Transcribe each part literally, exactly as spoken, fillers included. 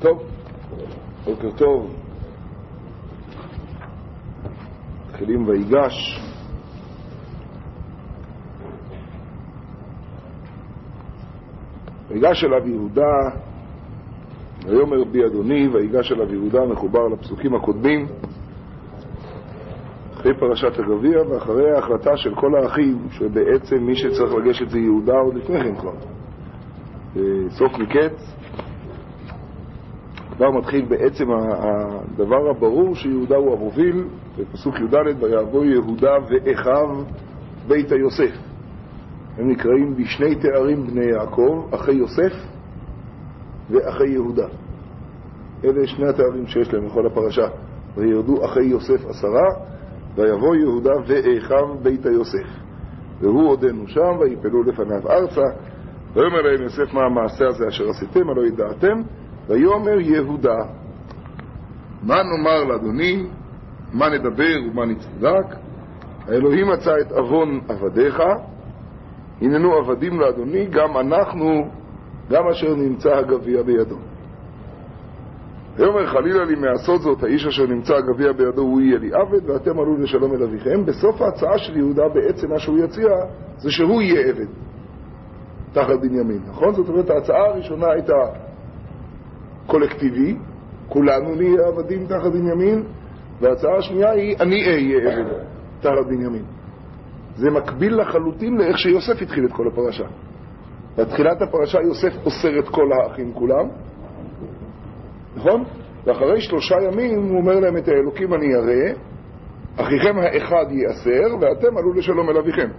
טוב, בוקר טוב. מתחילים ויגש. ויגש אליו יהודה, ויאמר בי אדוני, ויגש אליו יהודה, מחובר לפסוקים הקודמים, אחרי פרשת הגביע ואחרי ההחלטה של כל האחים, שבעצם מי שצריך לגשת זה יהודה עוד לפני כן כבר. סוף מקץ, כבר מתחיל בעצם הדבר הברור שיהודה הוא המוביל, בפסוק י"ד, ויבוא יהודה ואחיו בית יוסף. הם נקראים בשני תארים בני יעקב, אחי יוסף ואחי יהודה. אלה שני התארים שיש להם בכל הפרשה. וירדו אחי יוסף עשרה, ויבוא יהודה ואחיו בית יוסף. והוא עודנו שם, ויפלו לפניו ארצה, ויאמר להם יוסף, מה המעשה הזה אשר עשיתם, הלא ידעתם? ויאמר יהודה, מה נאמר לאדוני, מה נדבר ומה נצדק? האלוהים מצא את אבון עבדיך, הננו עבדים לאדוני, גם אנחנו, גם אשר נמצא הגביע בידו. ויאמר חלילה לי מעשות זאת, האיש אשר נמצא הגביע בידו הוא יהיה לי עבד, ואתם עלו לשלום אל אביכם. בסוף ההצעה של יהודה בעצם מה שהוא יציע זה שהוא יהיה עבד תחת בנימין, נכון? זאת אומרת, ההצעה הראשונה הייתה קולקטיבי, כולנו נהיה עבדים תחת בנימין, וההצעה השנייה היא אני אהיה עבד תחת בנימין. זה מקביל לחלוטין לאיך שיוסף התחיל את כל הפרשה. בתחילת הפרשה יוסף אוסר את כל האחים כולם, נכון? ואחרי שלושה ימים הוא אומר להם, את האלוקים אני אראה, אחיכם האחד יאסר ואתם עלו לשלום אל אביכם.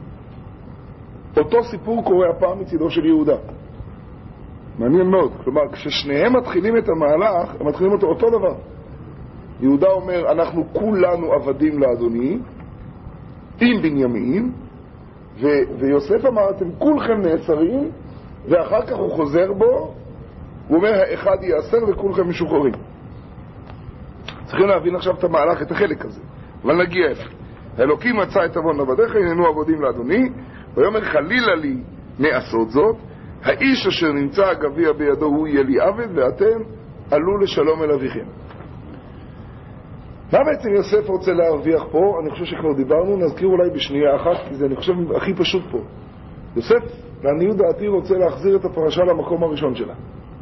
אותו סיפור קורה הפעם מצידו של יהודה. מעניין מאוד. כלומר, כששניהם מתחילים את המהלך, הם מתחילים אותו אותו דבר. יהודה אומר, אנחנו כולנו עבדים לאדוני, עם בנימין, ו- ויוסף אמר, אתם כולכם נאסרים, ואחר כך הוא חוזר בו, הוא אומר, האחד יאסר וכולכם משוחררים. צריכים להבין עכשיו את המהלך, את החלק הזה. אבל נגיע איפה. האלוקים מצא את אבון עבדיך, הננו עבדים לאדוני, ויאמר חלילה לי מעשות זאת, האיש אשר נמצא הגביע בידו הוא יהיה לי עבד, ואתם עלו לשלום אל אביכם. מה בעצם יוסף רוצה להרוויח פה? אני חושב שכבר דיברנו, נזכיר אולי בשנייה אחת, כי זה אני חושב הכי פשוט פה. יוסף, לעניות דעתי, רוצה להחזיר את הפרשה למקום הראשון שלה.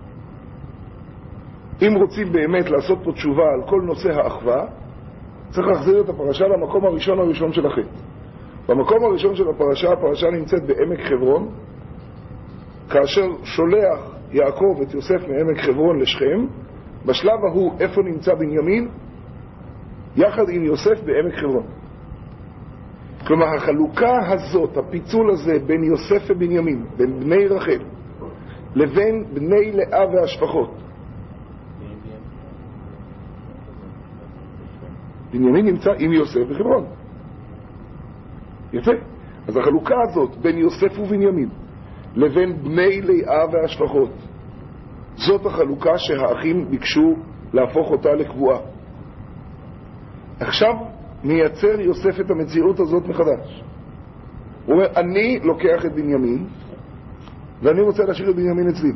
אם רוצים באמת לעשות פה תשובה על כל נושא האחווה, צריך להחזיר את הפרשה למקום הראשון הראשון של החטא. במקום הראשון של הפרשה, הפרשה נמצאת בעמק חברון, כאשר שולח יעקב את יוסף מעמק חברון לשכם, בשלב ההוא איפה נמצא בנימין? יחד עם יוסף בעמק חברון. כלומר, החלוקה הזאת, הפיצול הזה בין יוסף ובנימין, בין בני רחל, לבין בני לאה והשפחות. בנימין נמצא עם יוסף בחברון. יפה. אז החלוקה הזאת בין יוסף ובנימין לבין בני לאה והשפחות, זאת החלוקה שהאחים ביקשו להפוך אותה לקבועה. עכשיו מייצר יוסף את המציאות הזאת מחדש. הוא אומר, אני לוקח את בנימין ואני רוצה להשאיר את בנימין אצלי.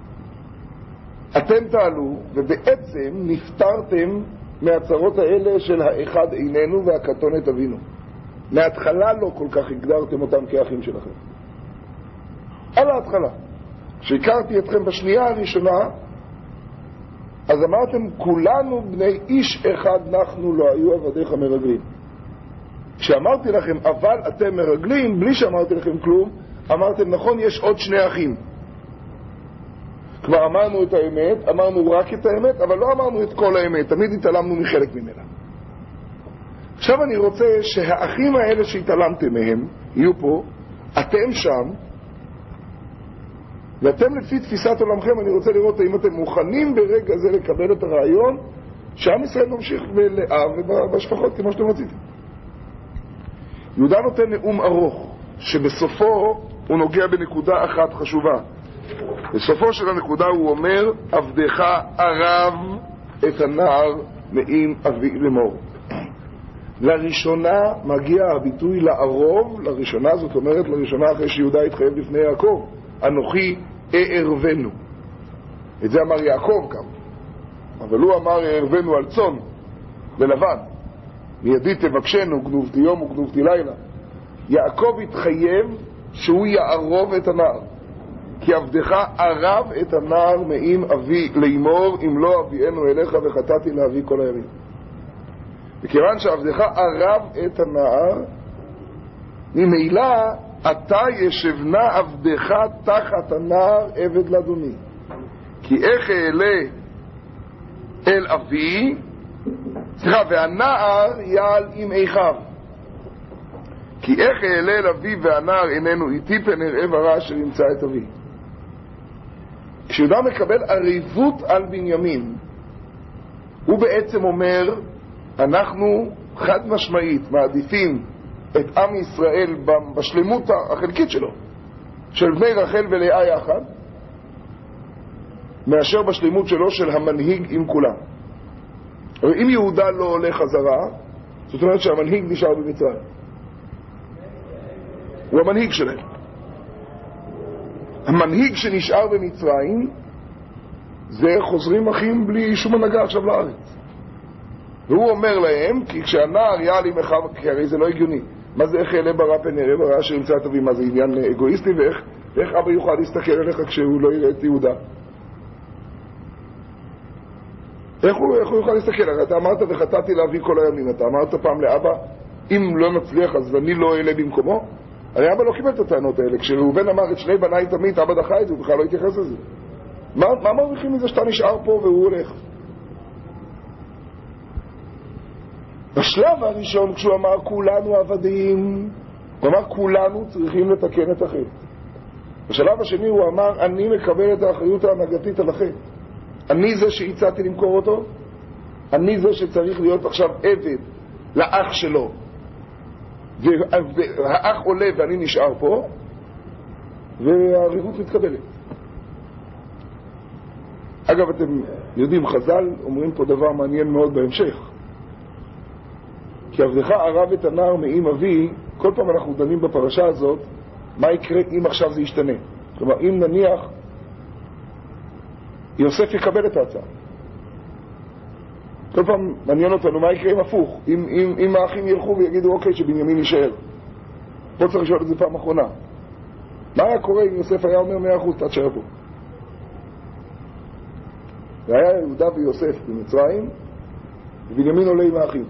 אתם תעלו ובעצם נפטרתם מהצרות האלה של האחד איננו והקטון את אבינו. מההתחלה לא כל כך הגדרתם אותם כאחים שלכם. על ההתחלה. כשהכרתי אתכם בשנייה הראשונה, אז אמרתם, כולנו בני איש אחד אנחנו לא היו עבדיך מרגלים. כשאמרתי לכם, אבל אתם מרגלים, בלי שאמרתי לכם כלום, אמרתם, נכון, יש עוד שני אחים. כבר אמרנו את האמת, אמרנו רק את האמת, אבל לא אמרנו את כל האמת, תמיד התעלמנו מחלק ממנה. עכשיו אני רוצה שהאחים האלה שהתעלמתם מהם, יהיו פה, אתם שם, ואתם לפי תפיסת עולמכם, אני רוצה לראות האם אתם מוכנים ברגע זה לקבל את הרעיון שעם ישראל ממשיך בלאה ובשפחות כמו שאתם רציתם. יהודה נותן נאום ארוך שבסופו הוא נוגע בנקודה אחת חשובה. בסופו של הנקודה הוא אומר, עבדך ערב את הנער מעם אבי לאמור. לראשונה מגיע הביטוי לערוב, לראשונה, זאת אומרת לראשונה אחרי שיהודה התחייב לפני יעקב, אנוכי אערבנו. את זה אמר יעקב גם. אבל הוא אמר הרבנו על צאן ללבן, מידי תבקשנו גנובתי יום וגנובתי לילה. יעקב התחייב שהוא יערוב את הנער, כי עבדך ערב את הנער מעם אבי לאמור אם לא אביאנו אליך וחטאתי לאבי כל הימים. וכיוון שעבדך ערב את הנער, ממילא אתה ישבנה עבדך תחת הנער עבד לאדוני. כי איך אעלה אל אבי, סליחה, והנער יעל עם איכיו. כי איך אעלה אל אבי והנער איננו איתי, פן אראה ברע אשר ימצא את אבי. כשיהודה מקבל עריבות על בנימין, הוא בעצם אומר, אנחנו חד משמעית מעדיפים את עם ישראל בשלמות החלקית שלו, של בני רחל ולאה יחד, מאשר בשלמות שלו של המנהיג עם כולם. אבל אם יהודה לא הולך חזרה, זאת אומרת שהמנהיג נשאר במצרים. הוא המנהיג שלהם. המנהיג שנשאר במצרים זה חוזרים אחים בלי שום הנהגה עכשיו לארץ. והוא אומר להם, כי כשהנער יעל עם אחיו, כי הרי זה לא הגיוני. מה זה איך אעלה ברע פן אראה ברע אשר ימצא את אבי? מה זה עניין אגואיסטי? ואיך ואיך אבא יוכל להסתכל עליך כשהוא לא יראה את יהודה? איך הוא, איך הוא יוכל להסתכל? הרי אתה אמרת וחטאתי לאבי כל הימים. אתה אמרת פעם לאבא, אם לא נצליח אז אני לא אעלה במקומו. הרי אבא לא קיבל את הטענות האלה. כשראובן אמר את שני בניי תמית, אבא דחה את זה, הוא בכלל לא התייחס לזה. מה, מה מרוויחים מזה שאתה נשאר פה והוא הולך? בשלב הראשון כשהוא אמר כולנו עבדים, הוא אמר כולנו צריכים לתקן את החטא. בשלב השני הוא אמר אני מקבל את האחריות ההנהגתית על החטא. אני זה שהצעתי למכור אותו, אני זה שצריך להיות עכשיו עבד לאח שלו, והאח עולה ואני נשאר פה, והעריבות מתקבלת. אגב, אתם יודעים, חז"ל אומרים פה דבר מעניין מאוד בהמשך. כי עבדך ערב את הנער מעם אבי, כל פעם אנחנו דנים בפרשה הזאת, מה יקרה אם עכשיו זה ישתנה. כלומר, אם נניח יוסף יקבל את ההצעה. כל פעם מעניין אותנו מה יקרה אם הפוך. אם, אם, אם האחים ילכו ויגידו אוקיי שבנימין יישאר. פה צריך לשאול את זה פעם אחרונה. מה היה קורה אם יוסף היה אומר מאה אחוז תשאר פה? והיה יהודה ויוסף במצרים, ובנימין עולה עם האחים.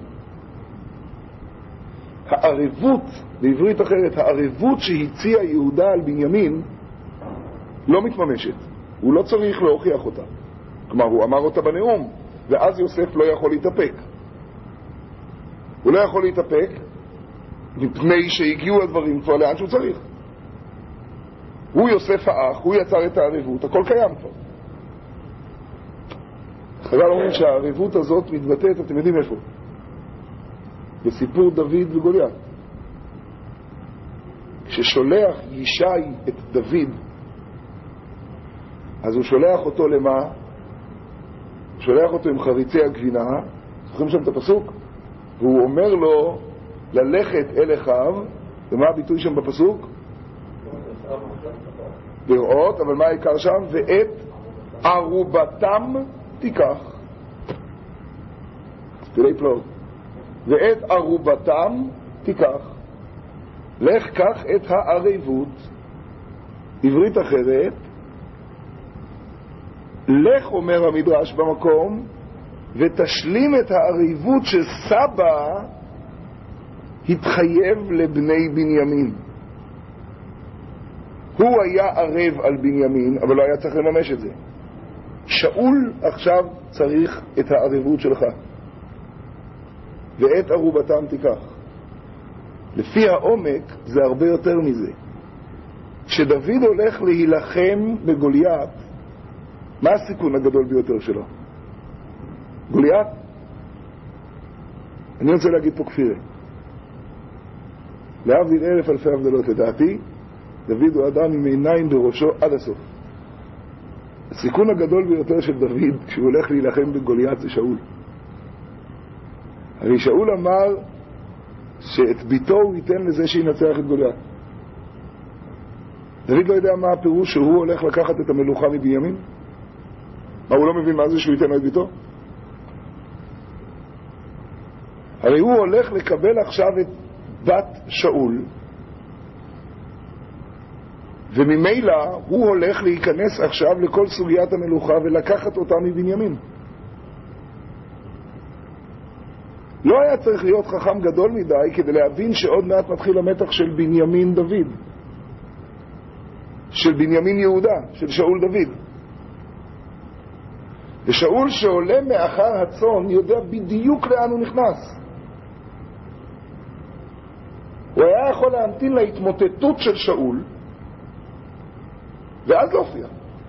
הערבות, בעברית אחרת, הערבות שהציע יהודה על בנימין לא מתממשת. הוא לא צריך להוכיח אותה. כלומר, הוא אמר אותה בנאום, ואז יוסף לא יכול להתאפק. הוא לא יכול להתאפק מפני שהגיעו הדברים כבר לאן שהוא צריך. הוא יוסף האח, הוא יצר את הערבות, הכל קיים כבר. חז"ל אומרים שהערבות הזאת מתבטאת, אתם יודעים איפה? בסיפור דוד וגוליית. כששולח ישי את דוד, אז הוא שולח אותו למה? הוא שולח אותו עם חריצי הגבינה, זוכרים שם את הפסוק? והוא אומר לו ללכת אל אחיו, ומה הביטוי שם בפסוק? לראות, אבל מה העיקר שם? ואת ערובתם תיקח. תראי פלוג. ואת ערובתם תיקח. לך קח את הערבות. עברית אחרת, לך אומר המדרש במקום ותשלים את הערבות שסבא התחייב לבני בנימין. הוא היה ערב על בנימין, אבל לא היה צריך לממש את זה. שאול עכשיו צריך את הערבות שלך. ואת ערובתם תיקח. לפי העומק זה הרבה יותר מזה. כשדוד הולך להילחם בגוליית, מה הסיכון הגדול ביותר שלו? גוליית? אני רוצה להגיד פה כפירה. להבדיל אלף אלפי הבדלות, לדעתי, דוד הוא אדם עם עיניים בראשו עד הסוף. הסיכון הגדול ביותר של דוד כשהוא הולך להילחם בגוליית זה שאול. הרי שאול אמר שאת ביתו הוא ייתן לזה שינצח את גוליית. דוד לא יודע מה הפירוש שהוא הולך לקחת את המלוכה מבנימין? מה, הוא לא מבין מה זה שהוא ייתן לו את ביתו? הרי הוא הולך לקבל עכשיו את בת שאול, וממילא הוא הולך להיכנס עכשיו לכל סוגיית המלוכה ולקחת אותה מבנימין. לא היה צריך להיות חכם גדול מדי כדי להבין שעוד מעט מתחיל המתח של בנימין דוד, של בנימין יהודה, של שאול דוד. ושאול שעולה מאחר הצאן יודע בדיוק לאן הוא נכנס. הוא היה יכול להמתין להתמוטטות של שאול ואז להופיע.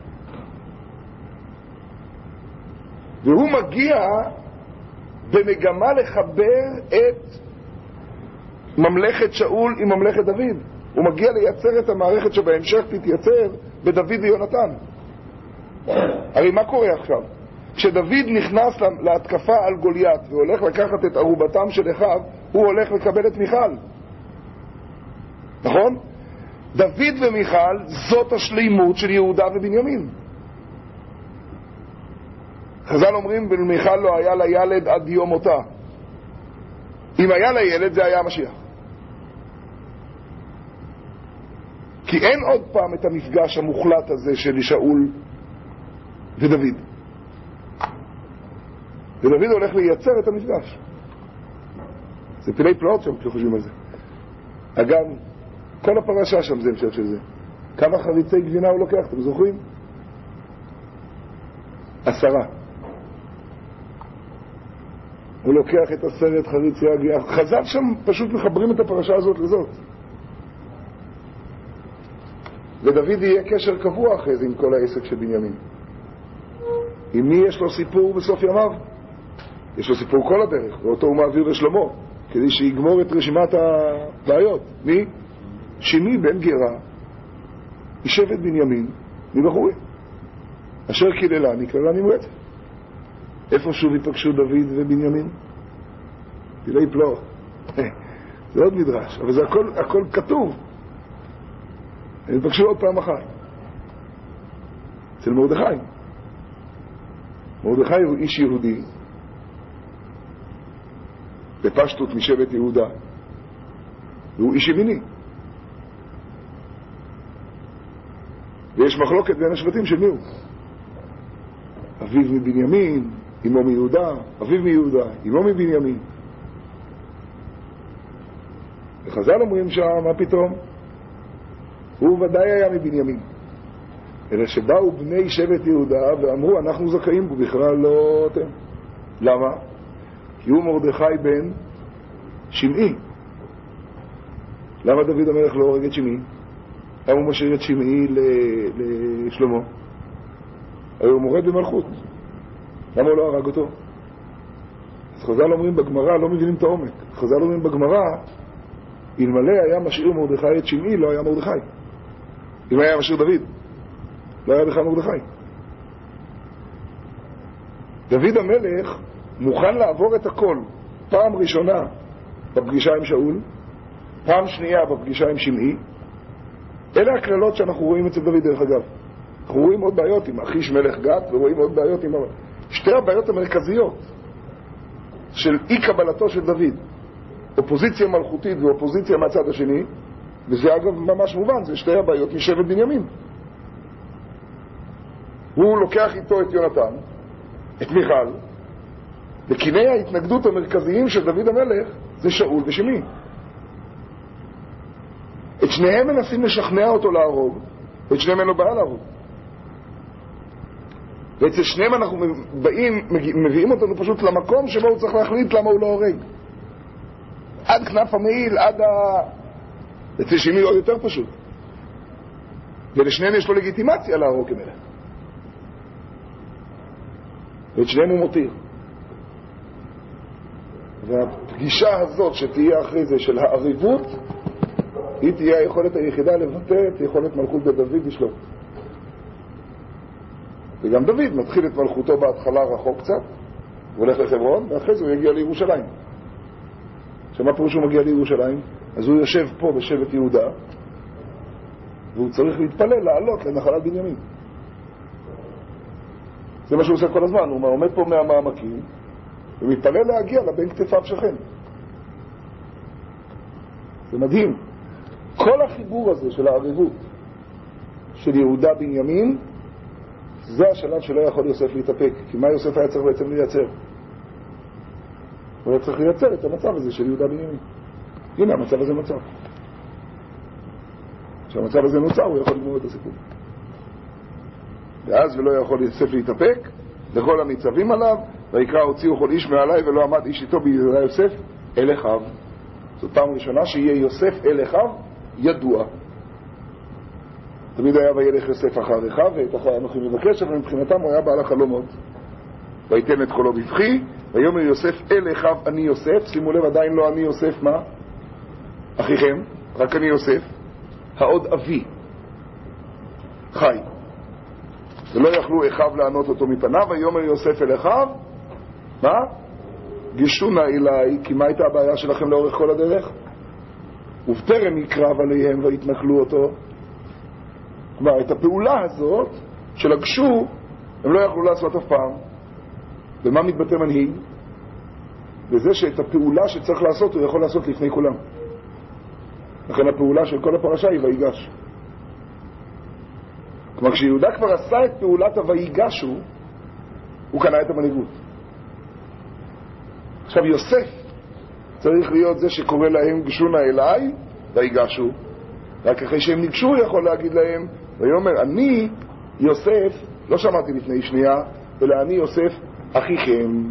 והוא מגיע במגמה לחבר את ממלכת שאול עם ממלכת דוד. הוא מגיע לייצר את המערכת שבהמשך תתייצר בדוד ויונתן. הרי מה קורה עכשיו? כשדוד נכנס להתקפה על גוליית והולך לקחת את ערובתם של אחיו, הוא הולך לקבל את מיכל. נכון? דוד ומיכל זאת השלימות של יהודה ובנימין. חז"ל אומרים, ולמיכל לא היה לה ילד עד יום מותה. אם היה לה ילד זה היה המשיח. כי אין עוד פעם את המפגש המוחלט הזה של שאול ודוד. ודוד הולך לייצר את המפגש. זה פילי פלאות שם כשחושבים על זה. אגב, כל הפרשה שם זה המשך של זה. כמה חריצי גבינה הוא לוקח, אתם זוכרים? עשרה. הוא לוקח את עשרת חריצי הגבינה. חז"ל שם פשוט מחברים את הפרשה הזאת לזאת. ודוד יהיה קשר קבוע אחרי זה עם כל העסק של בנימין. עם מי יש לו סיפור בסוף ימיו? יש לו סיפור כל הדרך, ואותו הוא מעביר לשלמה, כדי שיגמור את רשימת הבעיות. מי? שמי בן גרה, ישבת בנימין, מבחורי. אשר קיללני, קיללני מועצת. איפה שוב ייפגשו דוד ובנימין? פילי פלאות. זה עוד מדרש, אבל זה הכל, הכל כתוב. הם ייפגשו עוד פעם אחת. אצל מרדכי. מרדכי הוא איש יהודי, בפשטות משבט יהודה, והוא איש ימיני. ויש מחלוקת בין השבטים של מי הוא. אביו מבנימין, אמו מיהודה, אביו מיהודה, אמו מבנימין. וחז"ל אומרים שם, מה פתאום? הוא ודאי היה מבנימין. אלא שבאו בני שבט יהודה ואמרו, אנחנו זכאים בו, בכלל לא אתם. למה? כי הוא מרדכי בן שמעי. למה דוד המלך לא הורג את שמעי? למה הוא משאיר את שמעי לשלמה? הרי הוא מורד במלכות. למה הוא לא הרג אותו? אז חז"ל אומרים בגמרא, לא מבינים את העומק. חז"ל אומרים בגמרא, אלמלא היה משאיר מרדכי את שמעי, לא היה מרדכי. אם היה משאיר דוד, לא היה בכלל מרדכי. דוד המלך מוכן לעבור את הכל. פעם ראשונה בפגישה עם שאול, פעם שנייה בפגישה עם שמעי. אלה הכללות שאנחנו רואים אצל דוד דרך אגב. אנחנו רואים עוד בעיות עם אחיש מלך גת, ורואים עוד בעיות עם... שתי הבעיות המרכזיות של אי קבלתו של דוד, אופוזיציה מלכותית ואופוזיציה מהצד השני, וזה אגב ממש מובן, זה שתי הבעיות משבט בנימין. הוא לוקח איתו את יונתן, את מיכל, וקיני ההתנגדות המרכזיים של דוד המלך זה שאול ושמעי. את שניהם מנסים לשכנע אותו להרוג, ואת שניהם אין לו בעיה להרוג. ואצל שניהם אנחנו באים, מביאים אותנו פשוט למקום שבו הוא צריך להחליט למה הוא לא הורג. עד כנף המעיל, עד ה... אצל שמעי עוד יותר פשוט. ולשניהם יש לו לגיטימציה להרוג כמלך. ואת שניהם הוא מותיר. והפגישה הזאת שתהיה אחרי זה של העריבות, היא תהיה היכולת היחידה לבטא את יכולת מלכות דוד לשלוט. וגם דוד מתחיל את מלכותו בהתחלה רחוק קצת, הוא הולך לחברון, ואחרי זה הוא יגיע לירושלים. שמה פירוש הוא מגיע לירושלים? אז הוא יושב פה בשבט יהודה, והוא צריך להתפלל לעלות לנחלת בנימין. זה מה שהוא עושה כל הזמן, הוא עומד פה מהמעמקים, ומתפלל להגיע לבין כתפיו שכן. זה מדהים. כל החיבור הזה של הערבות של יהודה בנימין, זה השלב שלא יכול יוסף להתאפק. כי מה יוסף היה צריך בעצם לייצר? הוא היה צריך לייצר את המצב הזה של יהודה בנימין. הנה, המצב הזה נוצר. כשהמצב הזה נוצר, הוא יכול לגמור את הסיפור. ואז ולא יכול יוסף להתאפק לכל הניצבים עליו, ויקרא הוציאו כל איש מעלי ולא עמד איש איתו בידי יוסף אל אחיו. זאת פעם ראשונה שיהיה יוסף אל אחיו ידוע. תמיד היה וילך יוסף אחר אחיו ואת אחר אנוכי מבקש, אבל מבחינתם הוא היה בעל החלומות. ויתן את קולו בבכי ויאמר יוסף אל אחיו אני יוסף. שימו לב, עדיין לא אני יוסף, מה? אחיכם, רק אני יוסף, העוד אבי חי. ולא יכלו אחיו לענות אותו מפניו. ויאמר יוסף אל אחיו, מה? גישו נא אליי, כי מה הייתה הבעיה שלכם לאורך כל הדרך? ובטרם יקרב עליהם והתנכלו אותו. כלומר, את הפעולה הזאת של הגשו הם לא יכלו לעשות אף פעם. ומה מתבטא מנהיג? בזה שאת הפעולה שצריך לעשות הוא יכול לעשות לפני כולם. לכן הפעולה של כל הפרשה היא ויגש. כלומר, כשיהודה כבר עשה את פעולת הויגשו, הוא קנה את המנהיגות. עכשיו יוסף צריך להיות זה שקורא להם גשו נא אליי ויגשו. רק אחרי שהם ניגשו הוא יכול להגיד להם, ויאמר אני יוסף, לא שמעתי לפני שנייה, אלא אני יוסף אחיכם.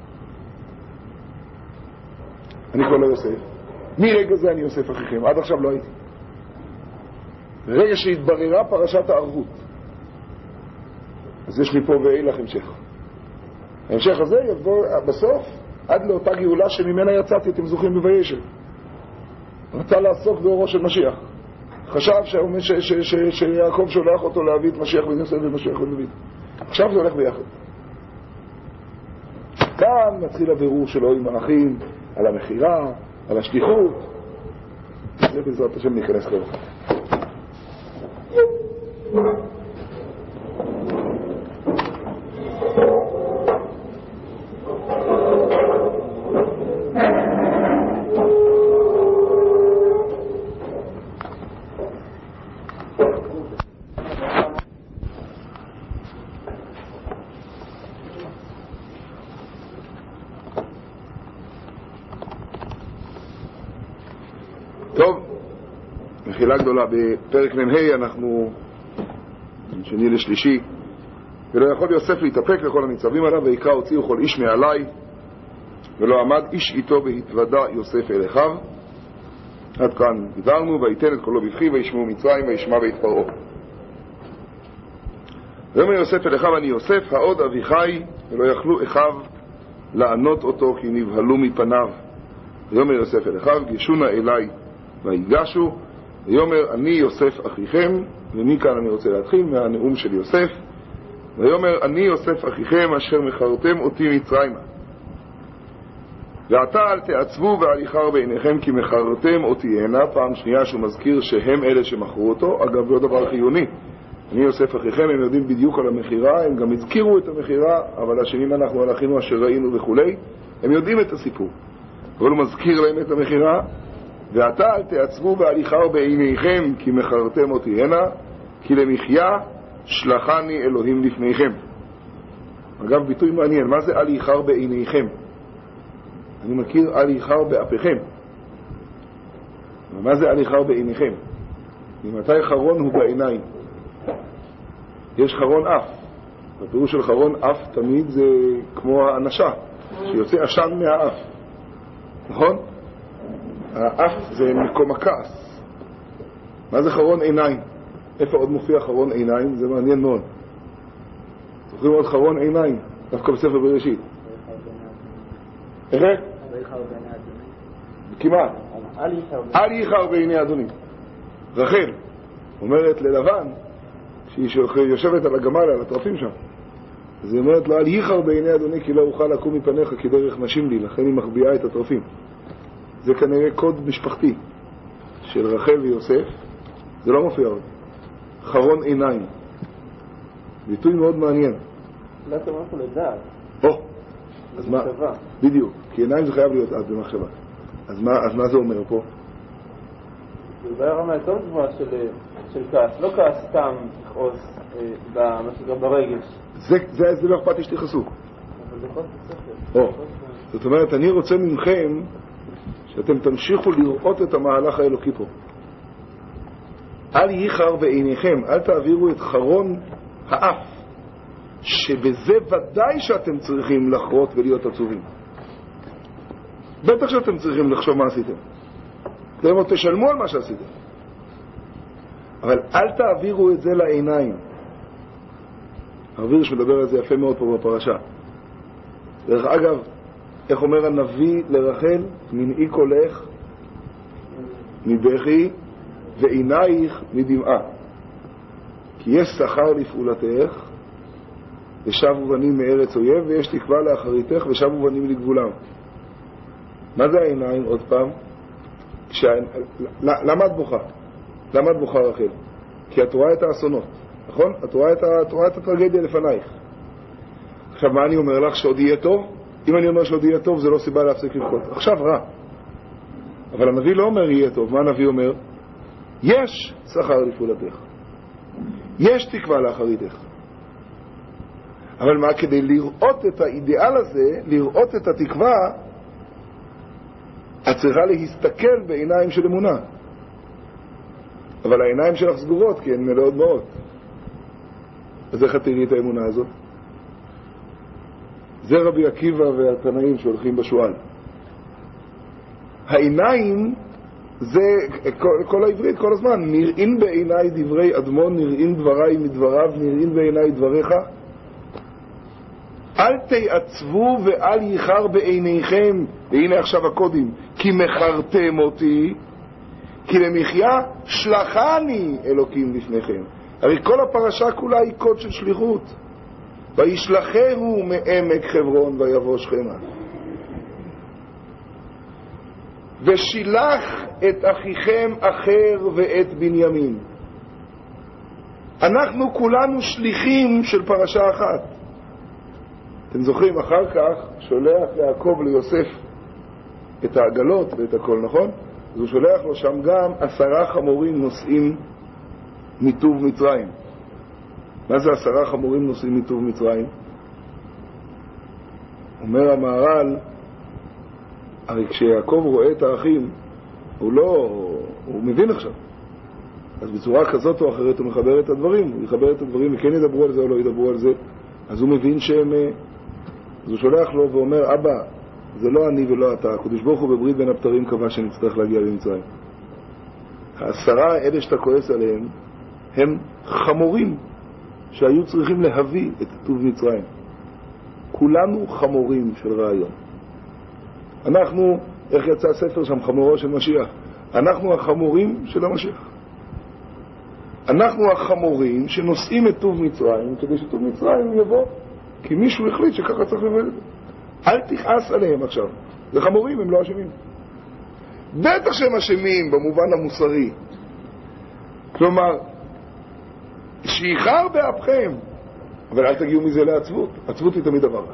אני כבר לא יוסף. מרגע זה אני יוסף אחיכם, עד עכשיו לא הייתי. רגע שהתבררה פרשת הערבות, אז יש מפה ואילך המשך. ההמשך הזה יבוא בסוף עד לאותה גאולה שממנה יצאתי, אתם זוכרים בוישב. רצה לעסוק באורו של משיח. חשב שיעקב שולח אותו להביא את משיח בן יוסף ומשיח בן דוד. עכשיו זה הולך ביחד. כאן מתחיל הבירור שלו עם האחים, על המחירה, על השליחות. זה בעזרת השם ניכנס ככה. טוב, מחילה גדולה, בפרק מ"ה אנחנו שני לשלישי. ולא יכול יוסף להתאפק לכל הניצבים עליו, ויקרא הוציאו כל איש מעלי ולא עמד איש איתו והתוודע יוסף אל אחיו. עד כאן דיברנו. ויתן את קולו בבכי וישמעו מצרים וישמע בית פרעה. ויאמר יוסף אל אחיו אני יוסף העוד אבי חי. ולא יכלו אחיו לענות אותו כי נבהלו מפניו. ויאמר יוסף אל אחיו גשו נא אליי ויגשו. ויאמר אני יוסף אחיכם. ומכאן אני רוצה להתחיל מהנאום של יוסף. ויאמר אני יוסף אחיכם אשר מכרתם אותי מצרימה. ועתה אל תעצבו ואל יחר בעיניכם כי מכרתם אותי הנה. פעם שנייה שהוא מזכיר שהם אלה שמכרו אותו. אגב, לא דבר חיוני. אני יוסף אחיכם, הם יודעים בדיוק על המחירה, הם גם הזכירו את המחירה, אבל השנים אנחנו על אחינו אשר ראינו וכולי, הם יודעים את הסיפור. אבל הוא מזכיר להם את המחירה. ועתה אל תעצבו ואל יחר בעיניכם כי מכרתם אותי הנה, כי למחיה שלחני אלוהים לפניכם. אגב, ביטוי מעניין, מה זה אל יחר בעיניכם? אני מכיר אל יחר באפיכם. מה זה אל יחר בעיניכם? ממתי חרון הוא בעיניים? יש חרון אף. בפירוש של חרון אף תמיד זה כמו האנשה, שיוצא עשן מהאף. נכון? האף זה מקום הכעס. מה זה חרון עיניים? איפה עוד מופיע חרון עיניים? זה מעניין מאוד. זוכרים עוד חרון עיניים? דווקא בספר בראשית. איך? כמעט. אל יחר בעיני אדוני. רחל אומרת ללבן, שהיא יושבת על הגמל, על הטרפים שם, אז היא אומרת לו, אל יחר בעיני אדוני כי לא אוכל לקום מפניך כי דרך נשים לי, לכן היא מחביאה את הטרפים. זה כנראה קוד משפחתי של רחל ויוסף. זה לא מופיע עוד. חרון עיניים, ביטוי מאוד מעניין. לא אתה משהו לדעת. או, אז מה? בדיוק, כי עיניים זה חייב להיות אז במחשבה. אז מה, אז מה זה אומר פה? זה אולי הרמה יותר גבוהה של, של כעס, לא כעס סתם לכעוס במה שגם ברגש. זה, זה, זה לא אכפת לי שתכעסו. אבל זה כל ספר. או, זאת אומרת, אני רוצה ממכם שאתם תמשיכו לראות את המהלך האלוקי פה. אל ייחר בעיניכם, אל תעבירו את חרון האף, שבזה ודאי שאתם צריכים לחרות ולהיות עצובים. בטח שאתם צריכים לחשוב מה עשיתם. אתם עוד תשלמו על מה שעשיתם. אבל אל תעבירו את זה לעיניים. הרב הירש מדבר על זה יפה מאוד פה בפרשה. דרך אגב, איך אומר הנביא לרחל? מנעי קולך מבכי ועינייך מדמעה, כי יש שכר לפעולתך ושבו בנים מארץ אויב, ויש תקווה לאחריתך ושבו בנים לגבולם. מה זה העיניים? עוד פעם, כשה... למה את בוכה? למה את בוכה רחל? כי את רואה את האסונות, נכון? את רואה את, ה... את, רואה את הטרגדיה לפנייך. עכשיו מה אני אומר לך? שעוד יהיה טוב? אם אני אומר שעוד יהיה טוב, זה לא סיבה להפסיק לבכות. עכשיו רע. אבל הנביא לא אומר יהיה טוב. מה הנביא אומר? יש שכר לפעולתך, יש תקווה לאחריתך. אבל מה? כדי לראות את האידיאל הזה, לראות את התקווה, את צריכה להסתכל בעיניים של אמונה. אבל העיניים שלך סגורות, כי הן מלאות מאוד. אז איך את תראי את האמונה הזאת? זה רבי עקיבא והתנאים שהולכים בשואל. העיניים זה כל, כל העברית כל הזמן. נראים בעיניי דברי אדמון, נראים דבריי מדבריו, נראים בעיניי דבריך. אל תעצבו ואל ייחר בעיניכם. והנה עכשיו הקודים. כי מחרתם אותי, כי למחיה שלחני אלוקים לפניכם. הרי כל הפרשה כולה היא קוד של שליחות. וישלחהו מעמק חברון ויבוא שכמה. ושילח את אחיכם אחר ואת בנימין. אנחנו כולנו שליחים של פרשה אחת. אתם זוכרים, אחר כך שולח יעקב ליוסף את העגלות ואת הכל, נכון? אז הוא שולח לו שם גם עשרה חמורים נוסעים מטוב מצרים. מה זה עשרה חמורים נוסעים מטוב מצרים? אומר המהר"ל, הרי כשיעקב רואה את האחים, הוא לא, הוא מבין עכשיו. אז בצורה כזאת או אחרת הוא מחבר את הדברים, הוא יחבר את הדברים וכן ידברו על זה או לא ידברו על זה. אז הוא מבין שהם, אז הוא שולח לו ואומר, אבא, זה לא אני ולא אתה, הקדוש ברוך הוא בברית בין הבתרים קבע שנצטרך להגיע למצרים. העשרה האלה שאתה כועס עליהם, הם חמורים שהיו צריכים להביא את טוב מצרים. כולנו חמורים של רעיון. אנחנו, איך יצא הספר שם, חמורו של משיח? אנחנו החמורים של המשיח. אנחנו החמורים שנושאים את טוב מצרים כדי שטוב מצרים יבוא, כי מישהו החליט שככה צריך לבוא את זה. אל תכעס עליהם עכשיו. זה חמורים, הם לא אשמים. בטח שהם אשמים במובן המוסרי. כלומר, שיחר באפכם, אבל אל תגיעו מזה לעצבות. עצבות היא תמיד דבר.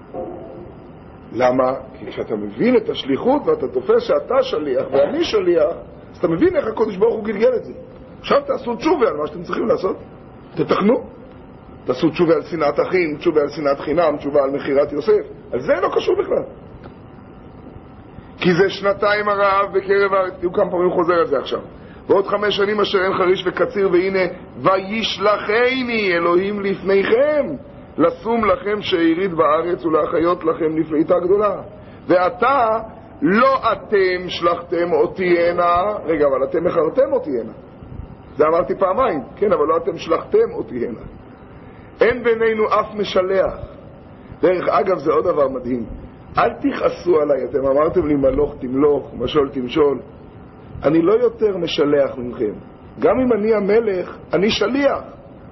למה? כי כשאתה מבין את השליחות ואתה תופס שאתה שליח ואני שליח, אז אתה מבין איך הקודש ברוך הוא גלגל את זה. עכשיו תעשו תשובה על מה שאתם צריכים לעשות. תתקנו. תעשו תשובה על שנאת אחים, תשובה על שנאת חינם, תשובה על מחירת יוסף. על זה לא קשור בכלל. כי זה שנתיים הרעב בקרב הארץ. תהיו כמה פעמים חוזר על זה עכשיו. ועוד חמש שנים אשר אין חריש וקציר, והנה וישלחני אלוהים לפניכם לשום לכם שארית בארץ ולהחיות לכם לפליטה גדולה. ועתה לא אתם שלחתם אותי הנה, רגע, אבל אתם מחרתם אותי הנה. זה אמרתי פעמיים, כן, אבל לא אתם שלחתם אותי הנה. אין בינינו אף משלח. דרך אגב, זה עוד דבר מדהים. אל תכעסו עליי, אתם אמרתם לי מלוך תמלוך, משול תמשול. אני לא יותר משלח ממכם. גם אם אני המלך, אני שליח.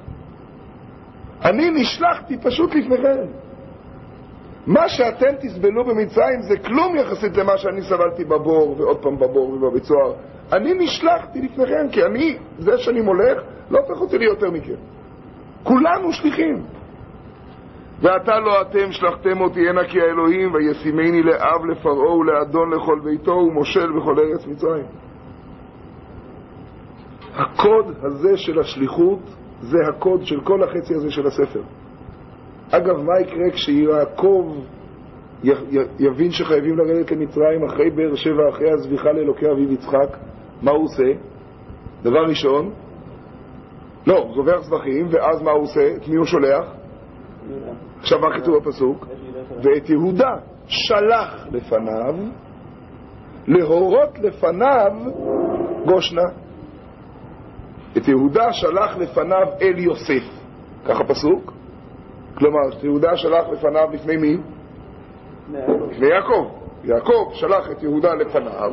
אני נשלחתי פשוט לפניכם. מה שאתם תסבלו במצרים זה כלום יחסית למה שאני סבלתי בבור ועוד פעם בבור ובבית סוהר. אני נשלחתי לפניכם, כי אני, זה שאני מולך, לא הופך אותי לי יותר מכם. כולנו שליחים. ואתה לא אתם שלחתם אותי הנה כי האלוהים, וישימני לאב לפרעה ולאדון לכל ביתו ומושל בכל ארץ מצרים. הקוד הזה של השליחות זה הקוד של כל החצי הזה של הספר. אגב, מה יקרה כשיעקב יבין שחייבים לרדת למצרים אחרי באר שבע, אחרי הזביחה לאלוקי אביו יצחק? מה הוא עושה? דבר ראשון, לא, הוא זובר זבחים, ואז מה הוא עושה? את מי הוא שולח? עכשיו מה כתוב בפסוק? ואת יהודה שלח לפניו להורות לפניו גושנה. את יהודה שלח לפניו אל יוסף, ככה פסוק. כלומר, את יהודה שלח לפניו לפני מי? לפני יעקב. יעקב שלח את יהודה לפניו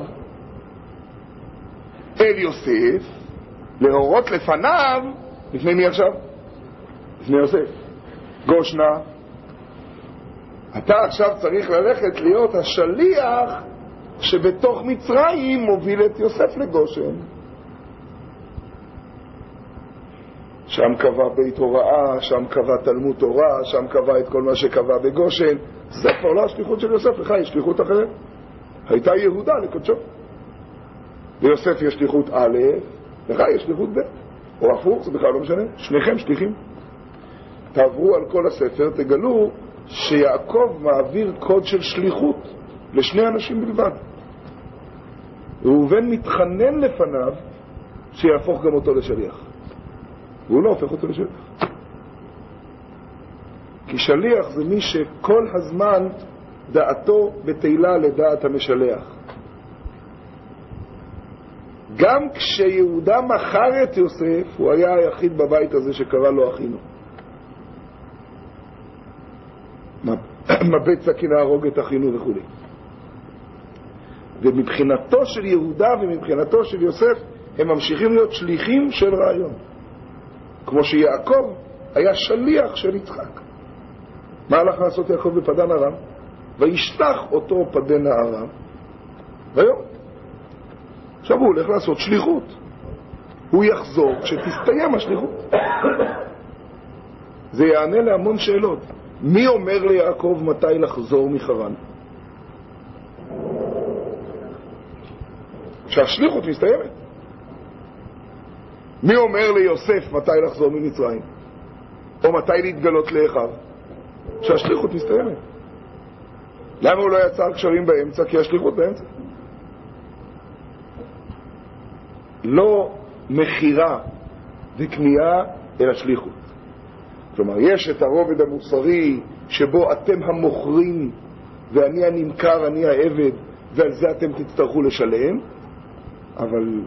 אל יוסף להורות לפניו לפני מי עכשיו? לפני יוסף. גושנה, אתה עכשיו צריך ללכת להיות השליח שבתוך מצרים מוביל את יוסף לגושן. שם קבע בית הוראה, שם קבע תלמוד תורה, שם קבע את כל מה שקבע בגושן. זה כבר לא השליחות של יוסף, לך יש שליחות אחרת. הייתה יהודה לקודשו. ליוסף יש שליחות א', לך יש שליחות ב', או הפוך, זה בכלל לא משנה. שניכם שליחים. תעברו על כל הספר, תגלו שיעקב מעביר קוד של שליחות לשני אנשים בלבד. ראובן מתחנן לפניו שיהפוך גם אותו לשליח. והוא לא הופך אותו לשליח. כי שליח זה מי שכל הזמן דעתו בתהילה לדעת המשלח. גם כשיהודה מכר את יוסף, הוא היה היחיד בבית הזה שקרא לו אחינו. מבט סכין להרוג את אחינו וכו'. ומבחינתו של יהודה ומבחינתו של יוסף הם ממשיכים להיות שליחים של רעיון, כמו שיעקב היה שליח של יצחק. מה הלך לעשות יעקב בפדן ארם? וישלח אותו פדן ארם ויום. עכשיו הוא הולך לעשות שליחות. הוא יחזור כשתסתיים השליחות. זה יענה להמון שאלות. מי אומר ליעקב מתי לחזור מחרן? שהשליחות מסתיימת. מי אומר ליוסף מתי לחזור ממצרים? או מתי להתגלות לאחיו? שהשליחות מסתיימת. למה הוא לא יצר קשרים באמצע? כי השליחות באמצע. לא מחירה וקנייה אלא שליחות. כלומר, יש את הרובד המוסרי שבו אתם המוכרים ואני הנמכר, אני העבד, ועל זה אתם תצטרכו לשלם, אבל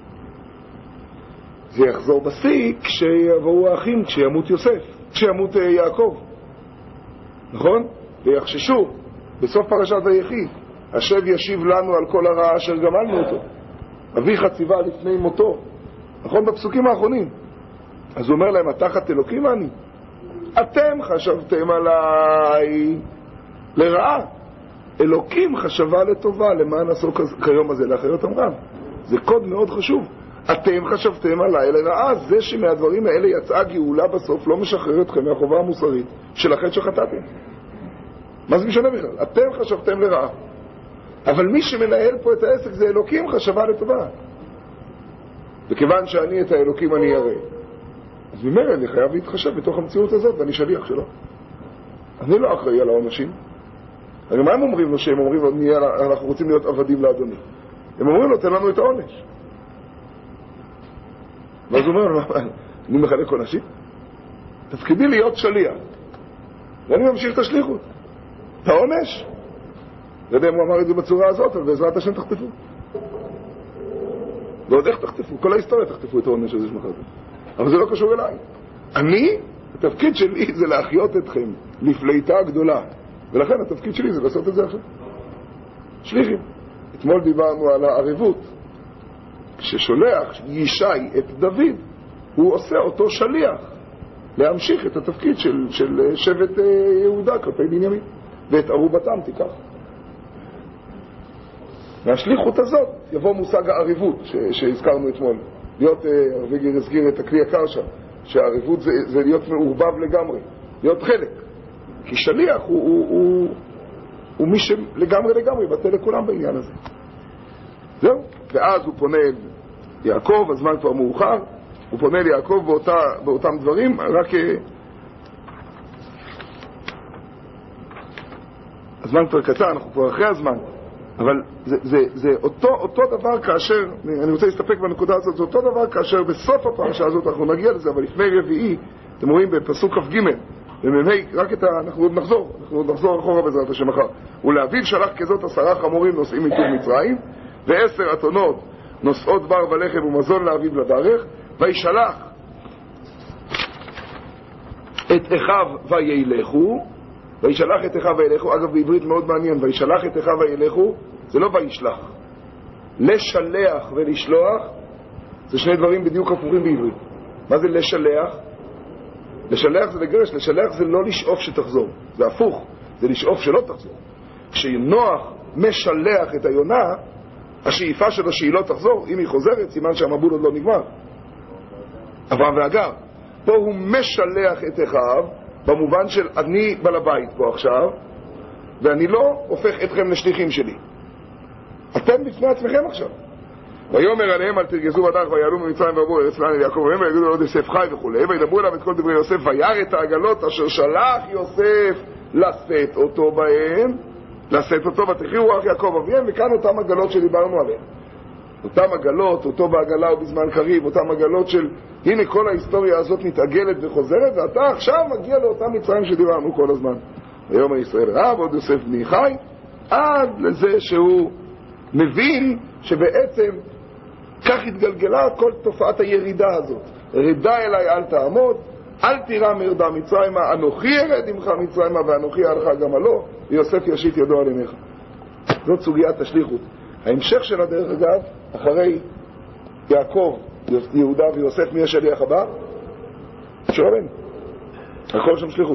זה יחזור בשיא כשיבואו האחים, כשימות יוסף, כשימות יעקב. נכון? ויחששו בסוף פרשת ויחי, השב ישיב לנו על כל הרע אשר גמלנו אותו. אביך ציווה לפני מותו. נכון? בפסוקים האחרונים. אז הוא אומר להם, התחת אלוקים אני? אתם חשבתם עליי לרעה. אלוקים חשבה לטובה, למען עשו כיום הזה לאחריות אמרם. זה קוד מאוד חשוב. אתם חשבתם עליי לרעה. זה שמהדברים האלה יצאה גאולה בסוף לא משחרר אתכם מהחובה המוסרית של החטא שחטאתם. מה זה משנה בכלל? אתם חשבתם לרעה. אבל מי שמנהל פה את העסק זה אלוקים חשבה לטובה. וכיוון שאני את האלוקים אני אראה, אז ממילא אני חייב להתחשב בתוך המציאות הזאת, ואני שליח שלו. אני לא אחראי על העונשים. הרי מה הם אומרים לו שהם אומרים לו, אנחנו רוצים להיות עבדים לאדוני? הם אומרים לו, תן לנו את העונש. ואז הוא אומר, אני מחלק עונשים? תפקידי להיות שליח. ואני ממשיך את השליחות. את העונש? לא יודע אם הוא אמר את זה בצורה הזאת, אבל בעזרת השם תחטפו. ועוד איך תחטפו? כל ההיסטוריה תחטפו את העונש הזה שמחרתם. אבל זה לא קשור אליי. אני, התפקיד שלי זה להחיות אתכם לפליטה גדולה. ולכן התפקיד שלי זה לעשות את זה עכשיו. שליחים. אתמול דיברנו על הערבות. כששולח ישי את דוד, הוא עושה אותו שליח להמשיך את התפקיד של, של שבט יהודה כלפי בנימין. ואת ערובתם תיקח. מהשליחות הזאת יבוא מושג הערבות ש, שהזכרנו אתמול. להיות, אביגר הזכיר את הכלי יקר שם, שהערבות זה, זה להיות מעורבב לגמרי, להיות חלק. כי שליח הוא, הוא, הוא, הוא מי שלגמרי לגמרי בטל לכולם בעניין הזה. זהו. ואז הוא פונה יעקב, הזמן כבר מאוחר, הוא פונה ליעקב באותה, באותם דברים, רק הזמן כבר קצר, אנחנו כבר אחרי הזמן, אבל זה, זה, זה אותו, אותו דבר כאשר, אני רוצה להסתפק בנקודה הזאת, זה אותו דבר כאשר בסוף הפרשה הזאת אנחנו נגיע לזה, אבל לפני רביעי, אתם רואים בפסוק כ"ג, וממי, רק את ה... אנחנו עוד נחזור, אנחנו עוד נחזור אחורה בעזרת השם מחר. ולאביו שלח כזאת עשרה חמורים נוסעים מטור מצרים, ועשר אתונות נושאות בר ולחם ומזון לאביו לברך, וישלח את אחיו וילכו, וישלח את אחיו וילכו, אגב בעברית מאוד מעניין, וישלח את אחיו וילכו, זה לא וישלח. לשלח ולשלוח, זה שני דברים בדיוק הפוכים בעברית. מה זה לשלח? לשלח זה לגרש, לשלח זה לא לשאוף שתחזור, זה הפוך, זה לשאוף שלא תחזור. כשנוח משלח את היונה, השאיפה שלו שהיא לא תחזור, אם היא חוזרת, סימן שהמבול עוד לא נגמר. אברהם והגר, פה הוא משלח את אחיו, במובן של אני בעל הבית פה עכשיו, ואני לא הופך אתכם לשליחים שלי. אתם בפני עצמכם עכשיו. ויאמר עליהם אל תרגזו בדרך ויעלו ממצרים ועברו ארץ כנען אל יעקב והם ויגידו לו עוד יוסף חי וכו' וידברו אליו את כל דברי יוסף וירא את העגלות אשר שלח יוסף לשאת אותו בהם, לשאת אותו ותחיו רוח יעקב אביהם, וכאן אותם עגלות שדיברנו עליהם. אותם עגלות, אותו בעגלה ובזמן קריב, אותם עגלות של הנה כל ההיסטוריה הזאת מתעגלת וחוזרת, ואתה עכשיו מגיע לאותם מצרים שדיברנו כל הזמן. ויאמר ישראל רב עוד יוסף בני חי, עד לזה שהוא מבין שבעצם כך התגלגלה כל תופעת הירידה הזאת. רדה אליי אל תעמוד, אל תירא מרדה מצרימה, אנוכי ירד עמך מצרימה ואנוכי עליך גם עלו, ויוסף ישית ידו על עיניך. זאת סוגיית השליחות. ההמשך שלה דרך אגב, אחרי יעקב, יהודה ויוסף, מי השליח הבא? משה רבנו. הכל שם שליחות.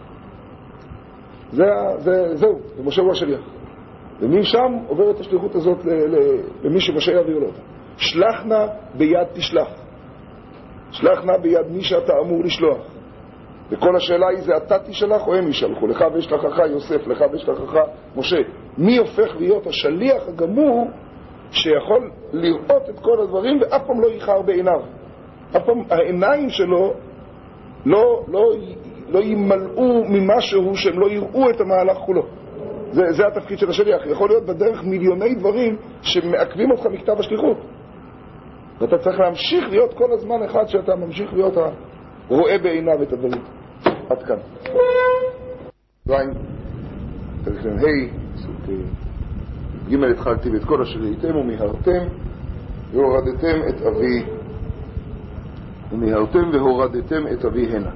זה, זה, זהו, זה משה הוא השליח. ומשם עובר את השליחות הזאת למי שמשה יעביר לו. שלח נא ביד תשלח. שלח נא ביד מי שאתה אמור לשלוח. וכל השאלה היא זה אתה תשלח או הם ישלחו. לך וישלחך יוסף, לך וישלחך משה. מי הופך להיות השליח הגמור שיכול לראות את כל הדברים ואף פעם לא ייחר בעיניו. אף פעם העיניים שלו לא, לא, לא ימלאו ממשהו שהם לא יראו את המהלך כולו. זה, זה התפקיד של השליח. יכול להיות בדרך מיליוני דברים שמעכבים אותך מכתב השליחות. ואתה צריך להמשיך להיות כל הזמן אחד שאתה ממשיך להיות רואה בעיניו את הדברים. עד כאן. זין, פרק ה' פסוק ג' התחלתי ואת כל אשר ראיתם ומיהרתם והורדתם את אבי ומיהרתם והורדתם את אבי הנה.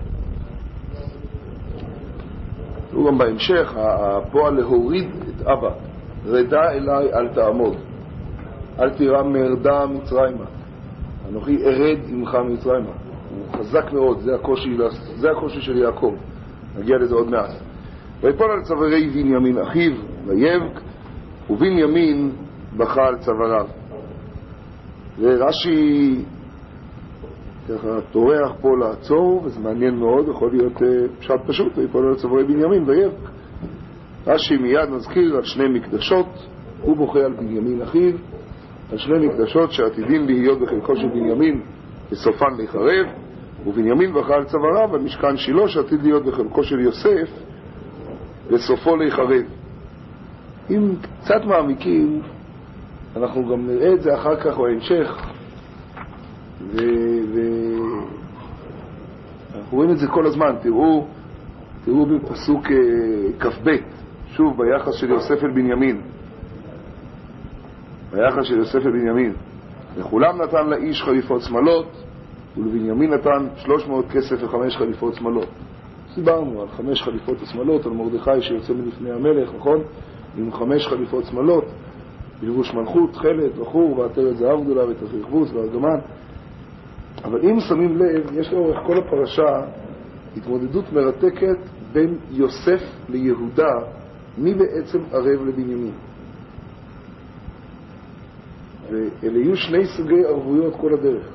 הוא גם בהמשך הפועל להוריד את אבא, רדה אליי אל תעמוד, אל תירא מרדה מצרימה, אנוכי ארד עמך מצרימה. הוא חזק מאוד, זה הקושי, זה הקושי של יעקב, נגיע לזה עוד מעט. ויפול על צווארי בנימין אחיו ויבק, ובנימין בכה על צוואריו. ורש"י ככה תורח פה לעצור, וזה מעניין מאוד, יכול להיות פשט פשוט, ויפול על צווארי בנימין ויבק. רש"י מיד מזכיר על שני מקדשות, הוא בוכה על בנימין אחיו, על שני מקדשות שעתידים להיות בחלקו של בנימין בסופן להיחרב, ובנימין בכה על צוואריו על משכן שילה שעתיד להיות בחלקו של יוסף בסופו להיחרב. אם קצת מעמיקים, אנחנו גם נראה את זה אחר כך בהמשך, ו... ו... אנחנו רואים את זה כל הזמן. תראו, תראו בפסוק כ"ב, שוב ביחס של יוסף אל בנימין, ביחס של יוסף אל בנימין. לכולם נתן לאיש חליפות שמלות, ולבנימין נתן שלוש מאות כסף וחמש חליפות שמלות. דיברנו על חמש חליפות השמלות, על מרדכי שיוצא מלפני המלך, נכון? עם חמש חליפות שמלות, בלבוש מלכות, חלת, בחור, ועטרת זהב גדולה, ותכריכבוס וארגמן. אבל אם שמים לב, יש לאורך כל הפרשה התמודדות מרתקת בין יוסף ליהודה, מי בעצם ערב לבנימין. ואלה יהיו שני סוגי ערבויות כל הדרך.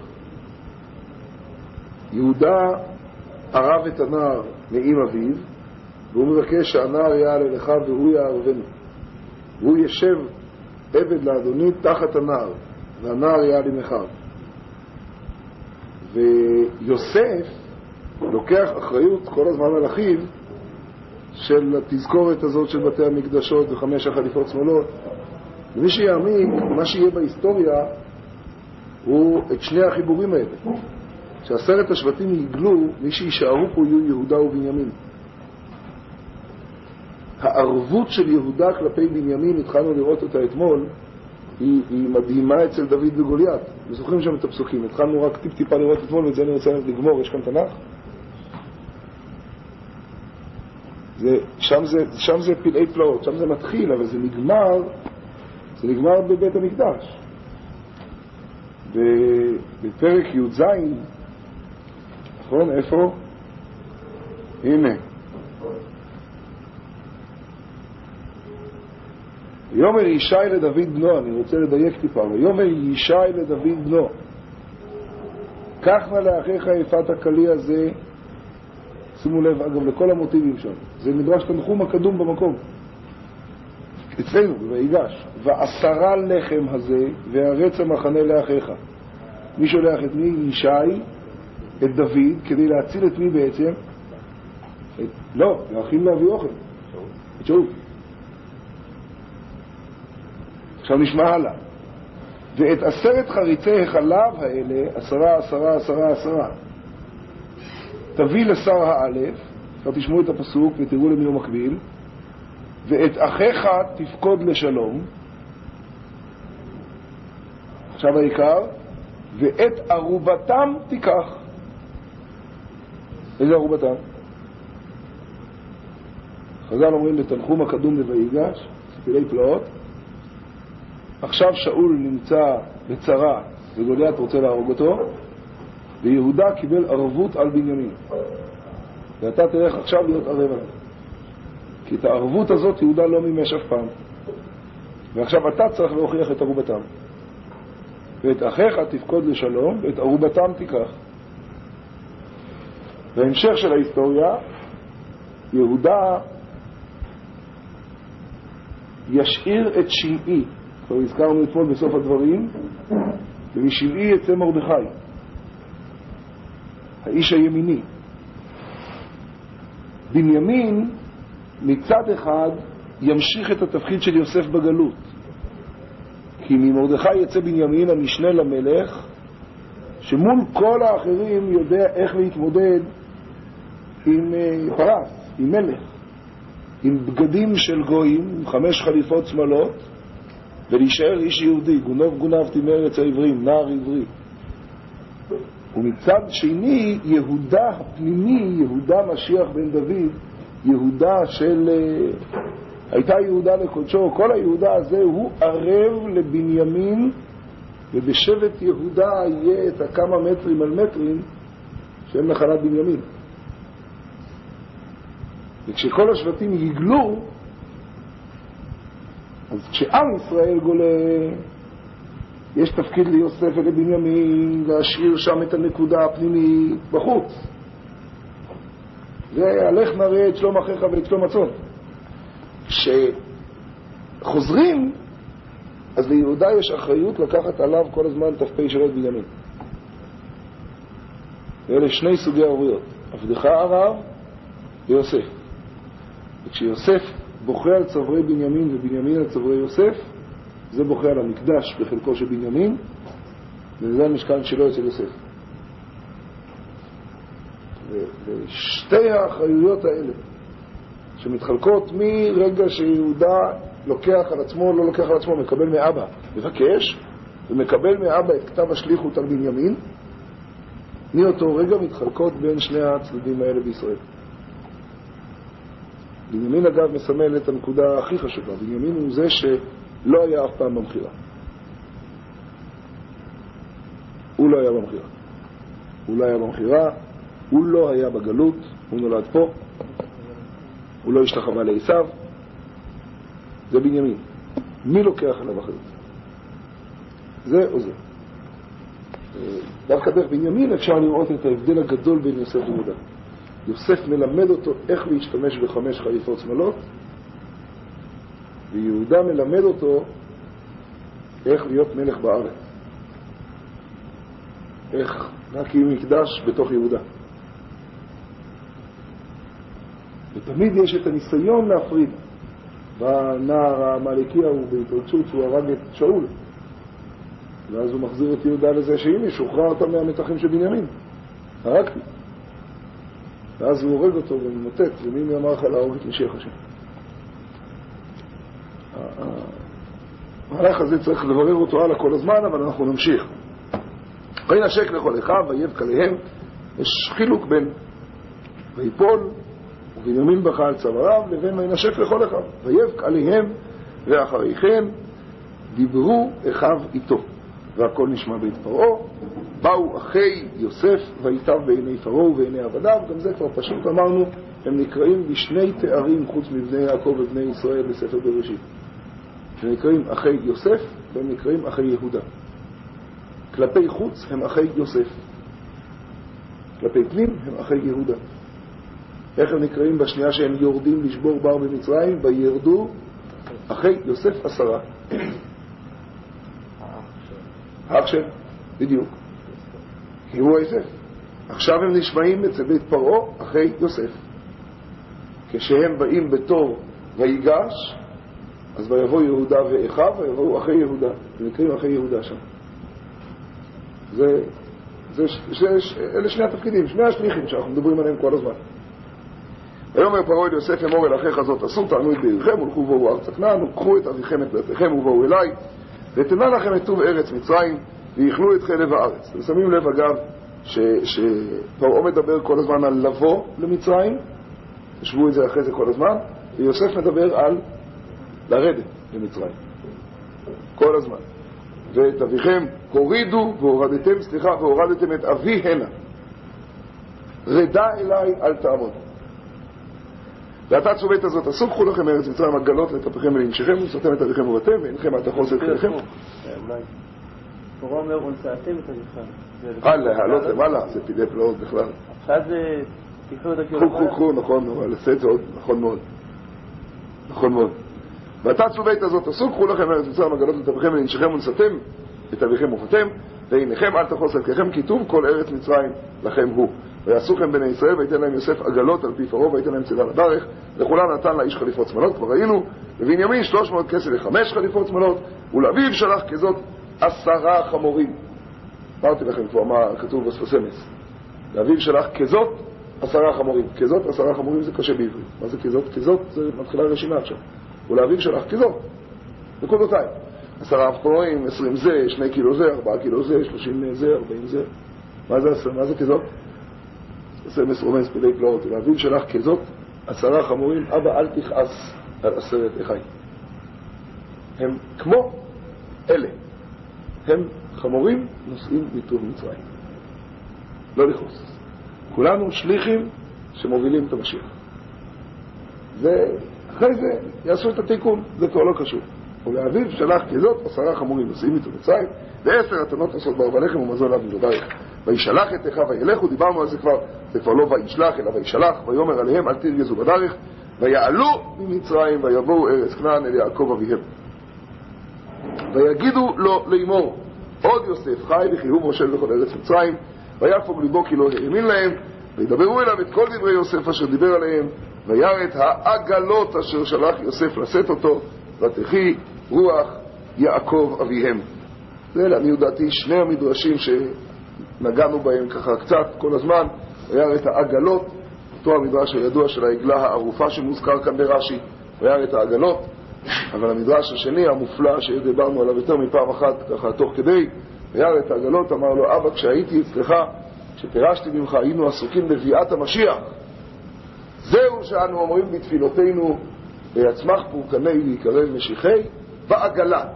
יהודה ערב את הנער מאם אביו, והוא מבקש שהנער יעלה לך והוא יערבנו. והוא ישב עבד לאדוני תחת הנער, והנער יעלה מחיו. ויוסף לוקח אחריות כל הזמן על אחיו של התזכורת הזאת של בתי המקדשות וחמש החליפות שמאלות. ומי שיאמין, מה שיהיה בהיסטוריה הוא את שני החיבורים האלה. שעשרת השבטים יגלו, מי שישארו פה יהיו יהודה ובנימין. הערבות של יהודה כלפי בנימין, התחלנו לראות אותה אתמול, היא, היא מדהימה אצל דוד וגוליית. וזוכרים שם את הפסוקים, התחלנו רק טיפ טיפה לראות אתמול, ואת זה אני רוצה לגמור. יש כאן תנ"ך? זה, שם, זה, שם זה פלאי פלאות, שם זה מתחיל, אבל זה נגמר, זה נגמר בבית המקדש. בפרק י"ז, נכון? איפה? הנה. יאמר ישי לדוד בנו, אני רוצה לדייק טיפה, ויאמר ישי לדוד בנו, קח נא לאחיך יפת הכלי הזה, שימו לב אגב לכל המוטיבים שם, זה מדרש תנחום הקדום במקום, אצלנו, ויגש, ועשרה לחם הזה, והרץ המחנה לאחיך. מי שולח את מי? ישי, את דוד, כדי להציל את מי בעצם? את... לא, להכין להביא אוכל. את שאול. עכשיו נשמע הלאה. ואת עשרת חריצי החלב האלה, עשרה, עשרה, עשרה, עשרה, תביא לשר האלף, כבר תשמעו את הפסוק ותראו למי הוא מקביל, ואת אחיך תפקוד לשלום. עכשיו העיקר, ואת ערובתם תיקח. איזה ערובתם? חז"ל אומרים בתנחום הקדום לויגש, פלאי פלאות. עכשיו שאול נמצא בצרה וגוליית רוצה להרוג אותו, ויהודה קיבל ערבות על בנימין. ואתה תלך עכשיו להיות ערב עליו. כי את הערבות הזאת יהודה לא מימש אף פעם. ועכשיו אתה צריך להוכיח את ערובתם. ואת אחיך תפקוד לשלום, ואת ערובתם תיקח. בהמשך של ההיסטוריה, יהודה ישאיר את שמעי. כבר הזכרנו אתמול בסוף הדברים, ומשמעי יצא מרדכי, האיש הימיני. בנימין מצד אחד ימשיך את התפקיד של יוסף בגלות, כי ממרדכי יצא בנימין המשנה למלך, שמול כל האחרים יודע איך להתמודד עם פרס, עם מלך, עם בגדים של גויים, עם חמש חליפות שמאלות, ולהישאר איש יהודי. גונב גונבתי מארץ העברים, נער עברי. ומצד שני יהודה הפנימי, יהודה משיח בן דוד, יהודה של הייתה יהודה לקודשו, כל היהודה הזה הוא ערב לבנימין, ובשבט יהודה יהיה את הכמה מטרים על מטרים שהם נחלת בנימין. וכשכל השבטים יגלו, אז כשעם ישראל גולה, יש תפקיד ליוסף ולבנימין להשאיר שם את הנקודה הפנימית בחוץ. זה הלך נראה את שלום אחיך ואת שלום הצאן. כשחוזרים, אז ליהודה יש אחריות לקחת עליו כל הזמן ת"פ של את בנימין. ואלה שני סוגי ערבויות, עבדך ערב ויוסף. וכשיוסף בוכה על צווארי בנימין ובנימין על צווארי יוסף, זה בוכה על המקדש בחלקו של בנימין, וזה המשכן שלו אצל יוסף. ושתי האחריויות האלה שמתחלקות מרגע שיהודה לוקח על עצמו, לא לוקח על עצמו, מקבל מאבא, מבקש, ומקבל מאבא את כתב השליחות על בנימין, מאותו רגע מתחלקות בין שני הצדדים האלה בישראל. בנימין אגב מסמל את הנקודה הכי חשובה. בנימין הוא זה שלא היה אף פעם במחירה. הוא לא היה במחירה. הוא לא היה במחירה, הוא לא היה בגלות, הוא נולד פה, הוא לא השתחווה לעשיו. זה בנימין. מי לוקח עליו אחריות? זה או זה? דווקא דרך בנימין אפשר לראות את ההבדל הגדול בין יוסף ויהודה. יוסף מלמד אותו איך להשתמש בחמש חליפות שמאלות, ויהודה מלמד אותו איך להיות מלך בארץ, איך להקים מקדש בתוך יהודה. ותמיד יש את הניסיון להפריד. בנער המלכי הוא בהתרצות שהוא הרג את שאול, ואז הוא מחזיר את יהודה לזה שהנה שוחרר אותם מהמתחים של בנימין, הרגתי. ואז הוא הורג אותו וממוטט, ומי אמר לך להרוג את משיח השם? המהלך הזה צריך לברר אותו הלאה כל הזמן, אבל אנחנו נמשיך. וינשק לכל אחיו ויבק עליהם. יש חילוק בין ויפול ובנימין בכה על צוואריו לבין וינשק לכל אחיו ויבק עליהם, ואחרי כן דיברו אחיו איתו, והכל נשמע בית פרעה. באו אחי יוסף ויטב בעיני פרעה ובעיני עבדיו. גם זה כבר פשוט אמרנו, הם נקראים בשני תארים חוץ מבני יעקב ובני ישראל בספר בראשית. הם נקראים אחי יוסף והם נקראים אחי יהודה. כלפי חוץ הם אחי יוסף, כלפי פנים הם אחי יהודה. איך הם נקראים בשנייה שהם יורדים לשבור בר במצרים? וירדו אחי יוסף עשרה. האח של, בדיוק, כי הוא יוסף. עכשיו הם נשמעים אצל בית פרעה אחי יוסף. כשהם באים בתור ויגש, אז ויבוא יהודה ואחיו ויבואו אחי יהודה, הם נקראים אחי יהודה שם. זה, זה, זה, אלה שני התפקידים, שני השליחים שאנחנו מדברים עליהם כל הזמן. ויאמר פרעה אל יוסף אמור אל אחיך זאת עשו, תענו את בעירכם ולכו ובואו ארצה כנען, וקחו את אביכם את בתיכם ובואו אליי, ותנה לכם את טוב ארץ מצרים, ויאכלו את חלב הארץ. אתם שמים לב אגב ש, שפרעה מדבר כל הזמן על לבוא למצרים, תשבו את זה אחרי זה כל הזמן, ויוסף מדבר על לרדת למצרים כל הזמן. ואת אביכם הורידו והורדתם, סליחה, והורדתם את אבי הנה, רדה אליי אל תעמוד. ואתה צובית הזאת עשו, קחו לכם ארץ מצרים עגלות לטפכם ולנשיכם ונשאתם את אביכם ובתם ואינכם אל תחוס את חלכם. פרעה אומר ונשאתם את אביכם, אה, להעלות למעלה, זה פידי פלאות בכלל. עכשיו זה תיקחו את הכיוון. קחו, קחו, קחו, נכון, אבל עשה את זה עוד, נכון מאוד, נכון מאוד. ואתה צובית הזאת עשו, קחו לכם ארץ מצרים עגלות לטפכם ולנשיכם ונשאתם את אביכם ובתם ואינכם אל תחוס את חלכם, כי טוב כל ארץ מצרים לכם הוא. ויעשוכם בני ישראל ויתן להם יוסף עגלות על פי פרעה ויתן להם צידה לברך, לכולם נתן לאיש חליפות שמאלות, כבר ראינו, לבנימין שלוש מאות כסף לחמש חליפות שמאלות, ולאביו שלח כזאת עשרה חמורים. אמרתי לכם כבר מה כתוב בספסמס, לאביו שלח כזאת עשרה חמורים. כזאת עשרה חמורים זה קשה בעברית. מה זה כזאת? כזאת זה מתחילה רשימה עכשיו. ולאביו שלח כזאת נקודותיים, עשרה חמורים, עשרים זה, שני קילו זה, ארבעה קילו זה, שלושים זה, ארבעים זה. מה זה, מה זה כזאת? סמס רומס פילי פלאות. ולאביו שלח כזאת עשרה חמורים, אבא אל תכעס על עשרת אחי. הם כמו אלה, הם חמורים נוסעים מטוב מצרים, לא לכעוס. כולנו שליחים שמובילים את המשיח, ואחרי זה יעשו את התיקון, זה כבר לא קשור. ולאביו שלח כזאת עשרה חמורים נוסעים מטוב מצרים, ועשר התנות עושות בארבע לחם ומזון אביו לברך. וישלח את אחיו וילכו, דיברנו על זה כבר, זה כבר לא וישלח אלא וישלח, ויאמר עליהם אל תרגזו בדרך, ויעלו ממצרים ויבואו ארץ כנען אל יעקב אביהם. ויגידו לו לאמור עוד יוסף חי וכי הוא מושל בכל ארץ מצרים, ויפוג ליבו כי לא האמין להם, וידברו אליו את כל דברי יוסף אשר דיבר עליהם, וירא את העגלות אשר שלח יוסף לשאת אותו, ותחי רוח יעקב אביהם. זה לעניות דעתי שני המדרשים שנגענו בהם ככה קצת כל הזמן. וירא את העגלות, אותו המדרש הידוע של העגלה הערופה שמוזכר כאן ברש"י, וירא את העגלות. אבל המדרש השני המופלא שדיברנו עליו יותר מפעם אחת ככה תוך כדי, וירא את העגלות, אמר לו אבא כשהייתי אצלך, כשפירשתי ממך, היינו עסוקים בביאת המשיח. זהו שאנו אומרים בתפילותינו, ויצמח פורקני ויקרב משיחי בעגלה.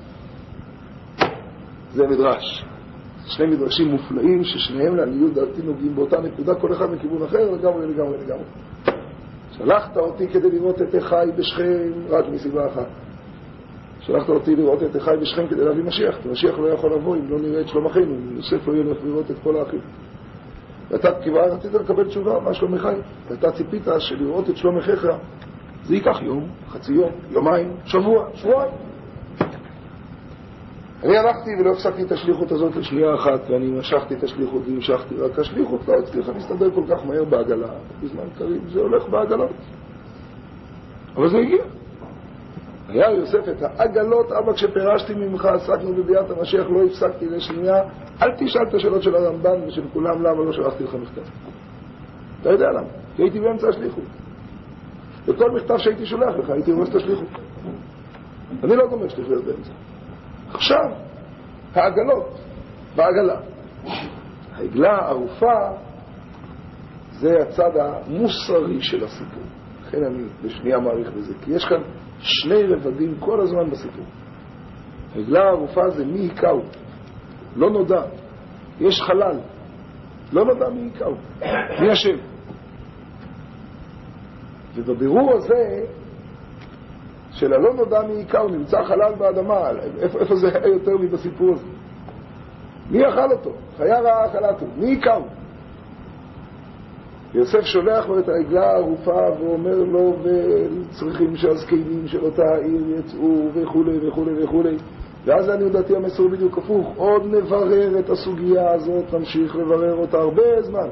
זה מדרש, שני מדרשים מופלאים ששניהם לעניות דעתי נוגעים באותה נקודה, כל אחד מכיוון אחר, לגמרי לגמרי לגמרי. שלחת אותי כדי לראות את אחי בשכם רק מסיבה אחת, שלחת אותי לראות את אחי בשכם כדי להביא משיח, כי משיח לא יכול לבוא אם לא נראה את שלום אחינו, אם יוסף לא ילך לראות את כל האחים. ואתה כבר רצית לקבל תשובה, מה שלום אחי? ואתה ציפית שלראות את שלום אחיך זה ייקח יום, חצי יום, יומיים, שבוע, שבועיים. אני הלכתי ולא הפסקתי את השליחות הזאת לשנייה אחת, ואני משכתי את השליחות והמשכתי, רק השליחות לא הצליחה להסתדר כל כך מהר בעגלה. בזמן קריב זה הולך בעגלות. אבל זה הגיע. היה יוסף את העגלות, אבא כשפרשתי ממך, עסקנו בביאת המשיח, לא הפסקתי לשנייה. אל תשאל את השאלות של הרמב"ן ושל כולם, למה לא שלחתי לך מכתב. אתה יודע למה? כי הייתי באמצע השליחות. בכל מכתב שהייתי שולח לך, הייתי אומר את השליחות. אני לא גומר שליחויות באמצע. עכשיו, העגלות, בעגלה. העגלה הערופה זה הצד המוסרי של הסיפור. לכן אני בשנייה מעריך בזה, כי יש כאן שני רבדים כל הזמן בסיפור. העגלה הערופה זה מי יקאו, לא נודע. יש חלל, לא נודע מי יקאו, מי השם. ובבירור הזה של הלא נודע מי יקאו נמצא חלל באדמה. איפה, איפה זה היה יותר מבסיפור הזה? מי אכל אותו? חיה רעה אכלתו, מי יקאו? יוסף שולח לו את העגלה הערופה ואומר לו, וצריכים שהזקנים של אותה העיר יצאו וכו' וכו' וכו'. ואז אני יודעתי המסור בדיוק הפוך, עוד נברר את הסוגיה הזאת, נמשיך לברר אותה הרבה זמן.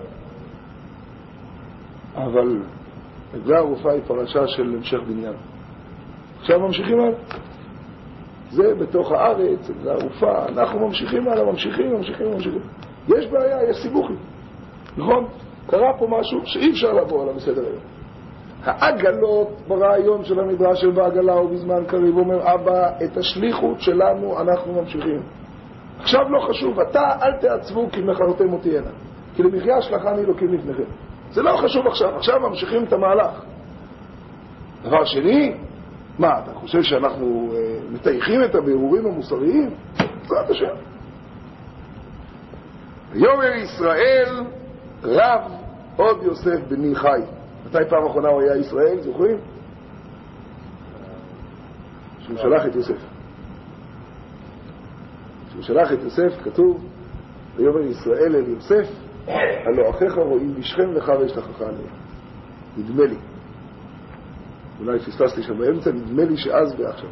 אבל עגלה הערופה היא פרשה של המשך בניין. עכשיו ממשיכים הלאה. זה בתוך הארץ, עגלה הערופה, אנחנו ממשיכים הלאה, ממשיכים, ממשיכים, ממשיכים. יש בעיה, יש סיבוכים. נכון? קרה פה משהו שאי אפשר לעבור עליו בסדר היום. העגלות ברעיון של המדרש של בעגלה ובזמן קריב אומר, אבא, את השליחות שלנו אנחנו ממשיכים. עכשיו לא חשוב, אתה אל תעצבו כי מחרתם אותי הנה. כי למחיה שלחני אלוקים לפניכם. זה לא חשוב עכשיו, עכשיו ממשיכים את המהלך. דבר שני, מה, אתה חושב שאנחנו אה, מתייחים את הבירורים המוסריים? זאת השם. ויאמר ישראל רב עוד יוסף בני חי. מתי פעם אחרונה הוא היה ישראל, זוכרים? שהוא שלח את יוסף. שהוא שלח את יוסף, כתוב, ויאמר ישראל אל יוסף, הלא אחיך רואים בשכם וחרש תחך עליהם. נדמה לי. אולי פספסתי שם באמצע, נדמה לי שאז ועכשיו.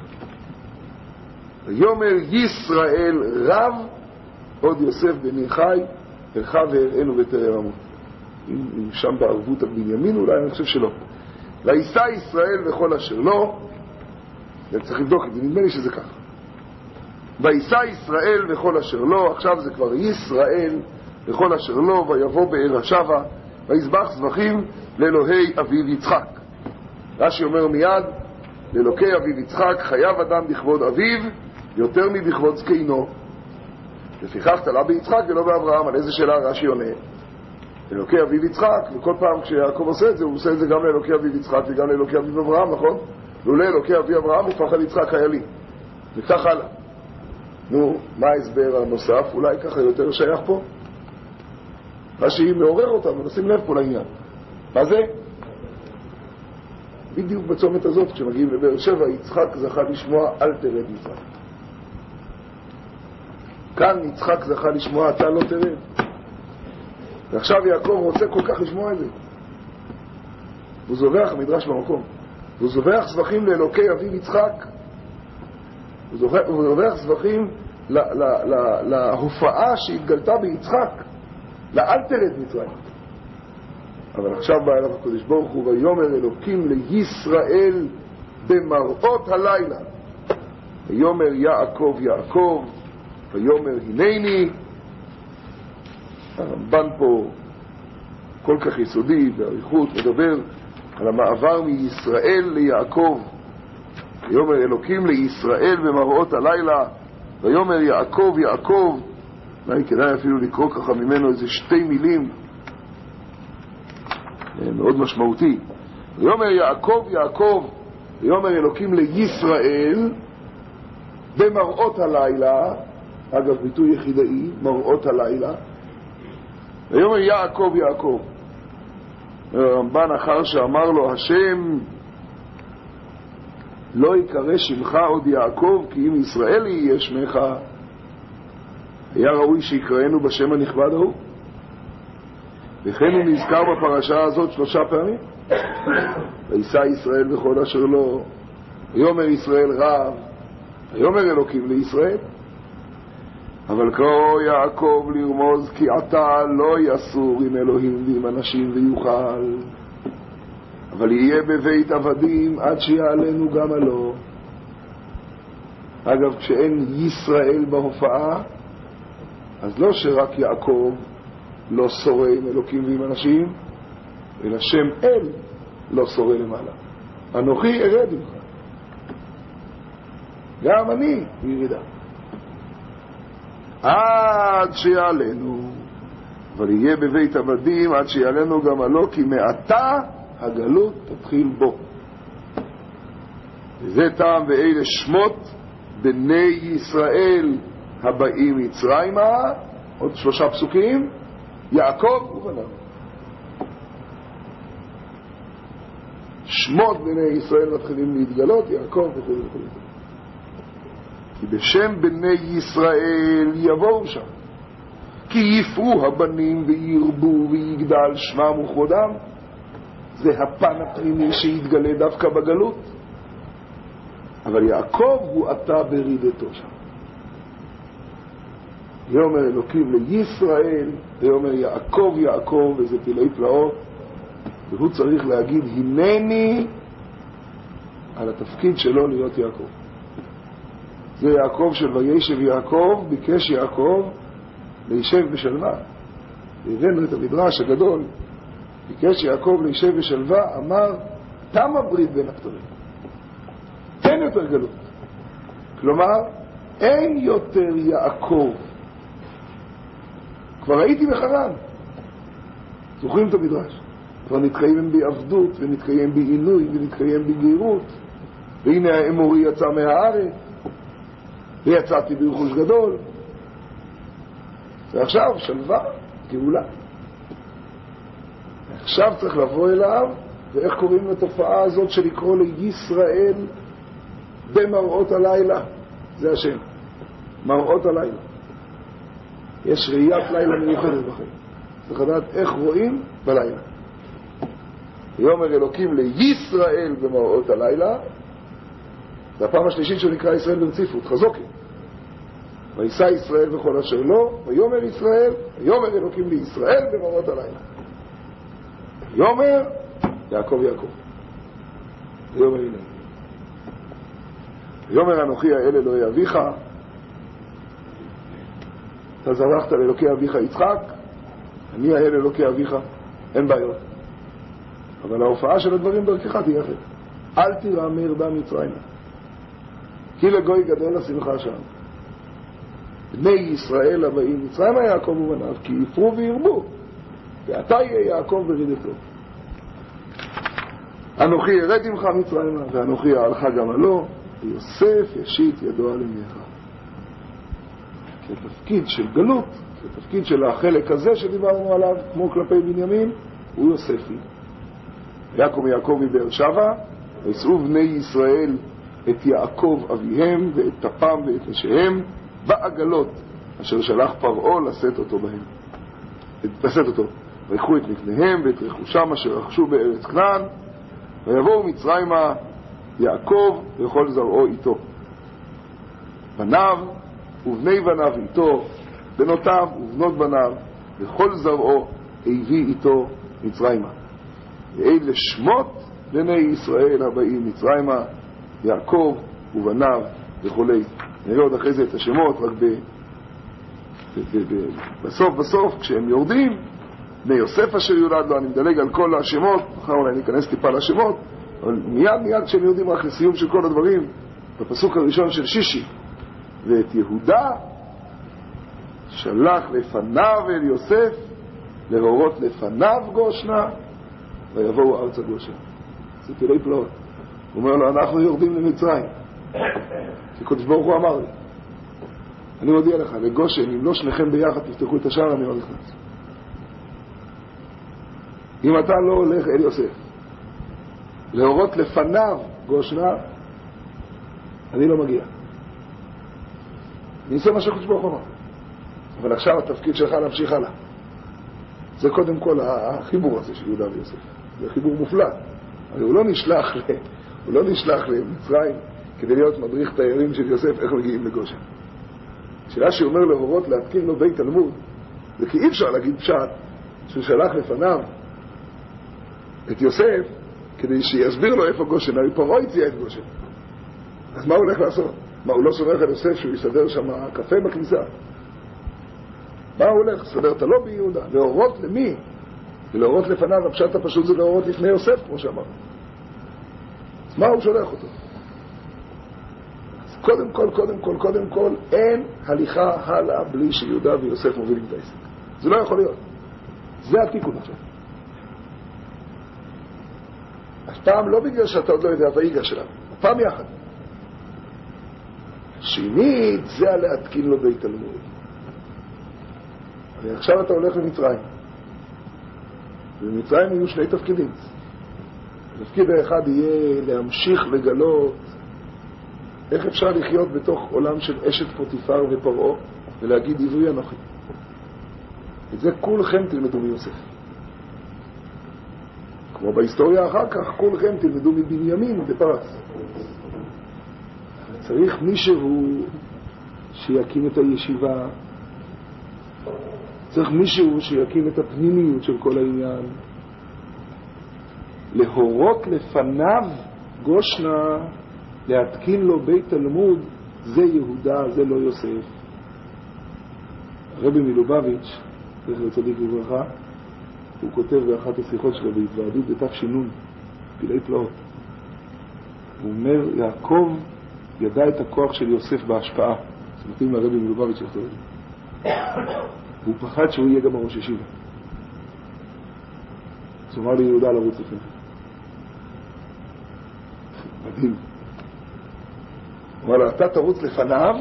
ויאמר ישראל רב עוד יוסף בני חי, הלכה והראינו ותראה רמות. אם, אם שם בערבות על בנימין, אולי אני חושב שלא. ויסע ישראל וכל אשר לא, צריך לבדוק את זה, נדמה לי שזה ככה. ויסע ישראל וכל אשר לא, עכשיו זה כבר ישראל וכל אשר לא, ויבוא באר השבה, ויזבח זבחים לאלוהי אביו יצחק. רש"י אומר מיד, לאלוקי אביו יצחק חייב אדם בכבוד אביו יותר מבכבוד זקנו. לפיכך תלה ביצחק ולא באברהם. על איזה שאלה רש"י עונה? אלוקי אביו יצחק, וכל פעם כשיעקב עושה את זה, הוא עושה את זה גם לאלוקי אביו יצחק וגם לאלוקי אביו אברהם, נכון? לולא אלוקי אביו אברהם הוא פחד יצחק חיילי. וכך הלאה. נו, מה ההסבר הנוסף? אולי ככה יותר שייך פה? רש"י מעורר אותנו, נשים לב פה לעניין. מה זה? בדיוק בצומת הזאת, כשמגיעים לבאר שבע, יצחק זכה לשמוע אל תרד יצחק. כאן יצחק זכה לשמוע אתה לא תרד. ועכשיו יעקב רוצה כל כך לשמוע את זה. הוא זובח המדרש במקום. הוא זובח זבחים לאלוקי אביו יצחק. הוא זובח זבחים לה, לה, לה, להופעה שהתגלתה ביצחק. לאל תרד מצרים. אבל עכשיו בא אליו הקדוש ברוך הוא, ויאמר אלוקים לישראל במראות הלילה. ויאמר יעקב יעקב, ויאמר הנני. הרמב"ן פה כל כך יסודי בעריכות מדבר על המעבר מישראל ליעקב. ויאמר אלוקים לישראל במראות הלילה, ויאמר יעקב יעקב. אולי כדאי אפילו לקרוא ככה ממנו איזה שתי מילים מאוד משמעותי. ויאמר יעקב יעקב, ויאמר אלוקים לישראל במראות הלילה. אגב ביטוי יחידאי, מראות הלילה. ויאמר יעקב יעקב. הרמב"ן אחר שאמר לו השם לא יקרא שמך עוד יעקב כי אם ישראל יהיה שמך, היה ראוי שיקראנו בשם הנכבד ההוא. וכן הוא נזכר בפרשה הזאת שלושה פעמים. ויסע ישראל וכל אשר לו, ויאמר ישראל רב, ויאמר אלוקים לישראל. אבל קרוא יעקב לרמוז כי עתה לא יסור עם אלוהים ועם אנשים ויוכל, אבל יהיה בבית עבדים עד שיעלנו גם עלו. אגב, כשאין ישראל בהופעה, אז לא שרק יעקב לא שורה עם אלוקים ועם אנשים, אלא שם אל לא שורה למעלה. אנוכי ארד ממך, גם אני בירידה עד שיעלנו, אבל יהיה בבית עבדים עד שיעלנו גם עלו, כי מעתה הגלות תתחיל בו. וזה טעם ואלה שמות בני ישראל הבאים מצרימה. עוד שלושה פסוקים, יעקב ובניו. שמות בני ישראל מתחילים להתגלות, יעקב וכו' וכו'. כי בשם בני ישראל יבואו שם, כי יפרו הבנים וירבו ויגדל שמם וכבודם. זה הפן הפנימי שיתגלה דווקא בגלות, אבל יעקב הוא עתה ברידתו שם. יאמר אלוקים לישראל, ויאמר יעקב יעקב, וזה פלאי פלאות, והוא צריך להגיד הנני על התפקיד שלו להיות יעקב. זה יעקב של וישב יעקב, ביקש יעקב לישב בשלווה. הבאנו את המדרש הגדול, ביקש יעקב לישב בשלווה, אמר תם הברית בין הכתרים, אין יותר גלות. כלומר אין יותר יעקב. כבר הייתי בחרן, זוכרים את המדרש, כבר נתקיים בעבדות ונתקיים בעינוי ונתקיים בגרירות, והנה האמורי יצא מהארץ ויצאתי ברכוש גדול, ועכשיו שלווה, גאולה. עכשיו צריך לבוא אליו, ואיך קוראים לתופעה הזאת של לקרוא לישראל במראות הלילה? זה השם, מראות הלילה. יש ראיית לילה מיוחדת בחיים, צריך לדעת איך רואים בלילה. ויאמר אלוקים לישראל במראות הלילה, זה הפעם השלישית שנקרא ישראל ברציפות, חזוקי. וישא ישראל וכל אשר לו, ויאמר ישראל, ויאמר אלוקים לישראל במראות הלילה. ויאמר יעקב יעקב, ויאמר הנה. ויאמר אנוכי האל אלוהי אביך, אתה זרחת לאלוקי אביך יצחק, אני האל אלוקי אביך, אין בעיות. אבל ההופעה של הדברים דרכך תהיה אחרת. אל תירא מרדה מצרימה, כי לגוי גדול השמחה שם. בני ישראל הבאים מצרימה יעקב ובניו, כי יפרו וירבו, ואתה יהיה יעקב ברידתו. אנוכי ירד עמך מצרימה, ואנוכי אעלך גם עלו, ויוסף ישית ידו על ימיך. כי התפקיד של גלות, כי התפקיד של החלק הזה שדיברנו עליו, כמו כלפי בנימין, הוא יוספי. יעקב יעקב מבאר שבע, ויסעו בני ישראל את יעקב אביהם ואת טפם ואת נשיהם בעגלות אשר שלח פרעה לשאת אותו בהם, לשאת אותו. ויקחו את מקניהם ואת רכושם אשר רכשו בארץ כנען, ויבואו מצרימה יעקב וכל זרעו איתו, בניו ובני בניו איתו, בנותיו ובנות בניו, וכל זרעו הביא איתו מצרימה. ואלה שמות בני ישראל הבאים מצרימה, יעקב ובניו וכולי. נראה עוד אחרי זה את השמות, רק ב... ב... ב... ב... בסוף בסוף כשהם יורדים, בני יוסף אשר יולד לו. אני מדלג על כל השמות, אחר אולי ניכנס טיפה לשמות, אבל מיד מיד כשהם יורדים רק לסיום של כל הדברים, בפסוק הראשון של שישי, ואת יהודה שלח לפניו אל יוסף להורות לפניו גושנה, ויבואו ארצה גושנה. זה פלאי פלאות. הוא אומר לו, אנחנו יורדים למצרים, כי קדוש ברוך הוא אמר לי, אני מודיע לך, לגושן, אם לא שניכם ביחד תפתחו את השער, אני לא נכנס. אם אתה לא הולך אל יוסף להורות לפניו גושנה, אני לא מגיע. אני אעשה מה שקדוש ברוך הוא אמר. אבל עכשיו התפקיד שלך להמשיך הלאה. זה קודם כל החיבור הזה של יהודה ויוסף. זה חיבור מופלא. הרי הוא לא נשלח, ל... הוא לא נשלח למצרים כדי להיות מדריך תיירים של יוסף איך מגיעים לגושן. שאלה שאומר להורות להתקין לו בית תלמוד, זה כי אי אפשר להגיד פשט ששלח לפניו את יוסף כדי שיסביר לו איפה גושן. הרי פרעה הציע את גושן, אז מה הוא הולך לעשות? מה, הוא לא סומך על יוסף שהוא יסדר שם קפה בכניסה? מה הוא הולך? סדר את הלא ביהודה. להורות למי? ולהורות לפניו, הפשט הפשוט זה להורות לפני יוסף, כמו שאמר. אז מה הוא שולח אותו? אז קודם כל, קודם כל, קודם כל, אין הליכה הלאה בלי שיהודה ויוסף מובילים את העסק. זה לא יכול להיות. זה התיקון עכשיו. אז פעם לא בגלל שאתה עוד לא יודע את היגע שלנו, פעם יחד. שנית, זה להתקין לו בית תלמוד. ועכשיו אתה הולך למצרים. ובמצרים יהיו שני תפקידים. התפקיד האחד יהיה להמשיך לגלות איך אפשר לחיות בתוך עולם של אשת פוטיפר ופרעה, ולהגיד עברי אנוכי. את זה כולכם תלמדו מיוסף. כמו בהיסטוריה אחר כך, כולכם תלמדו מבנימין בפרס. צריך מישהו שיקים את הישיבה, צריך מישהו שיקים את הפנימיות של כל העניין, להורות לפניו גושנה, להתקין לו בית תלמוד, זה יהודה, זה לא יוסף. הרבי מלובביץ', זכר צדיק לברכה, הוא כותב באחת השיחות שלו בהתוועדות בתש"ן, פלאי פלאות. הוא אומר, יעקב ידע את הכוח של יוסף בהשפעה. זה מתאים לרבי מלובביץ' לכתוב את זה. והוא פחד שהוא יהיה גם הראש ישיבה. אז הוא אמר לי, יהודה לרוץ לפני. מדהים. הוא אמר לו, אתה תרוץ לפניו,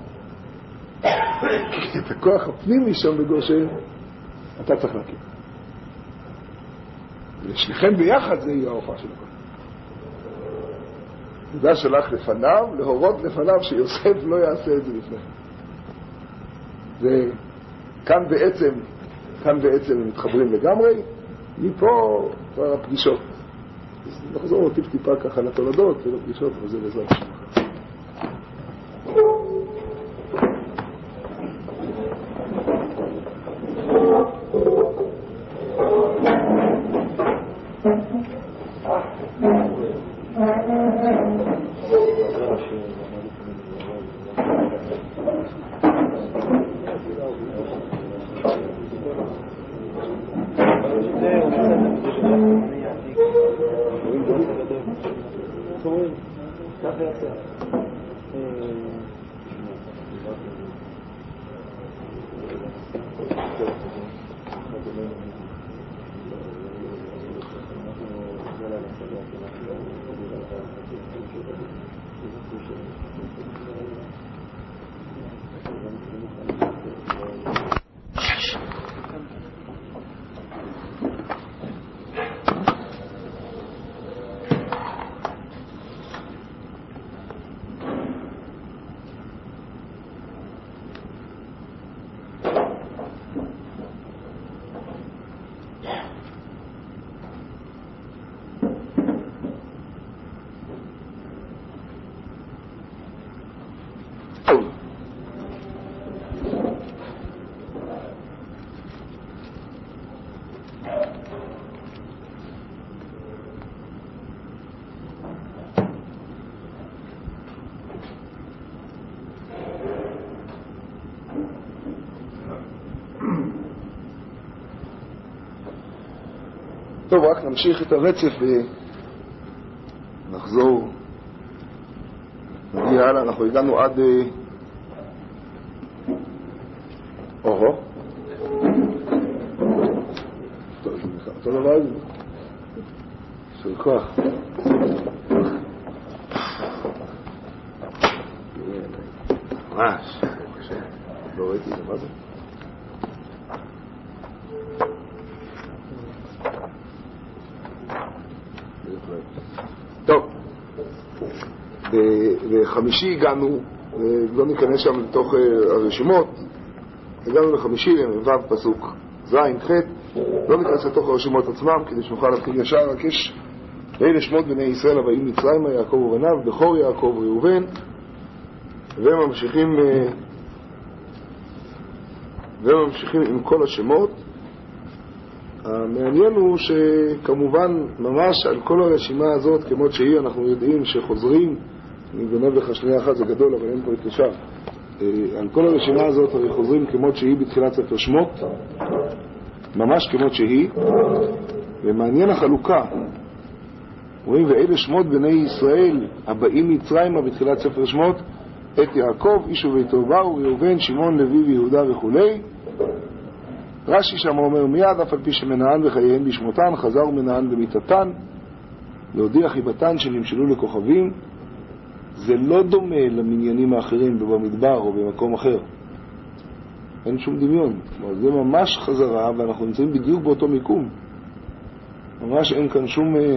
כי את הכוח הפנימי שם בגושן, אתה צריך להקים. ולשניכם ביחד זה יהיה ההופעה של הכל. יהודה שלח לפניו, להורות לפניו שיוסף לא יעשה את זה לפני. וכאן בעצם, כאן בעצם הם מתחברים לגמרי, מפה כבר הפגישות. אז נחזור טיפ טיפה ככה לתולדות ולפגישות, וזה בעזרת השם. טוב, רק נמשיך את הרצף ונחזור. נגיע הלאה, אנחנו הגענו עד... אוהו. אותו דבר הזה. של כוח. ממש. לא ראיתי את זה, מה זה? טוב, בחמישי הגענו, לא ניכנס שם לתוך הרשימות, הגענו לחמישי, ו' פסוק ז' ח', לא ניכנס לתוך הרשימות עצמם כדי שנוכל להתחיל ישר. רק יש אלה שמות בני ישראל הבאים מצרימה, יעקב ובניו, בכור יעקב ראובן, והם ממשיכים וממשיכים עם כל השמות. המעניין הוא שכמובן ממש על כל הרשימה הזאת כמות שהיא אנחנו יודעים שחוזרים, אני גונב לך שנייה אחת, זה גדול אבל אין פה את השאר, על כל הרשימה הזאת הרי חוזרים כמות שהיא בתחילת ספר שמות, ממש כמות שהיא. ומעניין החלוקה, רואים ואלה שמות בני ישראל הבאים מצרימה בתחילת ספר שמות, את יעקב איש וביתו באו, ראובן, שמעון, לוי ויהודה וכולי. רש"י שם אומר מיד אף על פי שמנען בחייהם בשמותן חזר ומנען במיתתן להודיע חיבתן שנמשלו לכוכבים. זה לא דומה למניינים האחרים במדבר או במקום אחר, אין שום דמיון, זה ממש חזרה ואנחנו נמצאים בדיוק באותו מיקום, ממש אין כאן שום אה,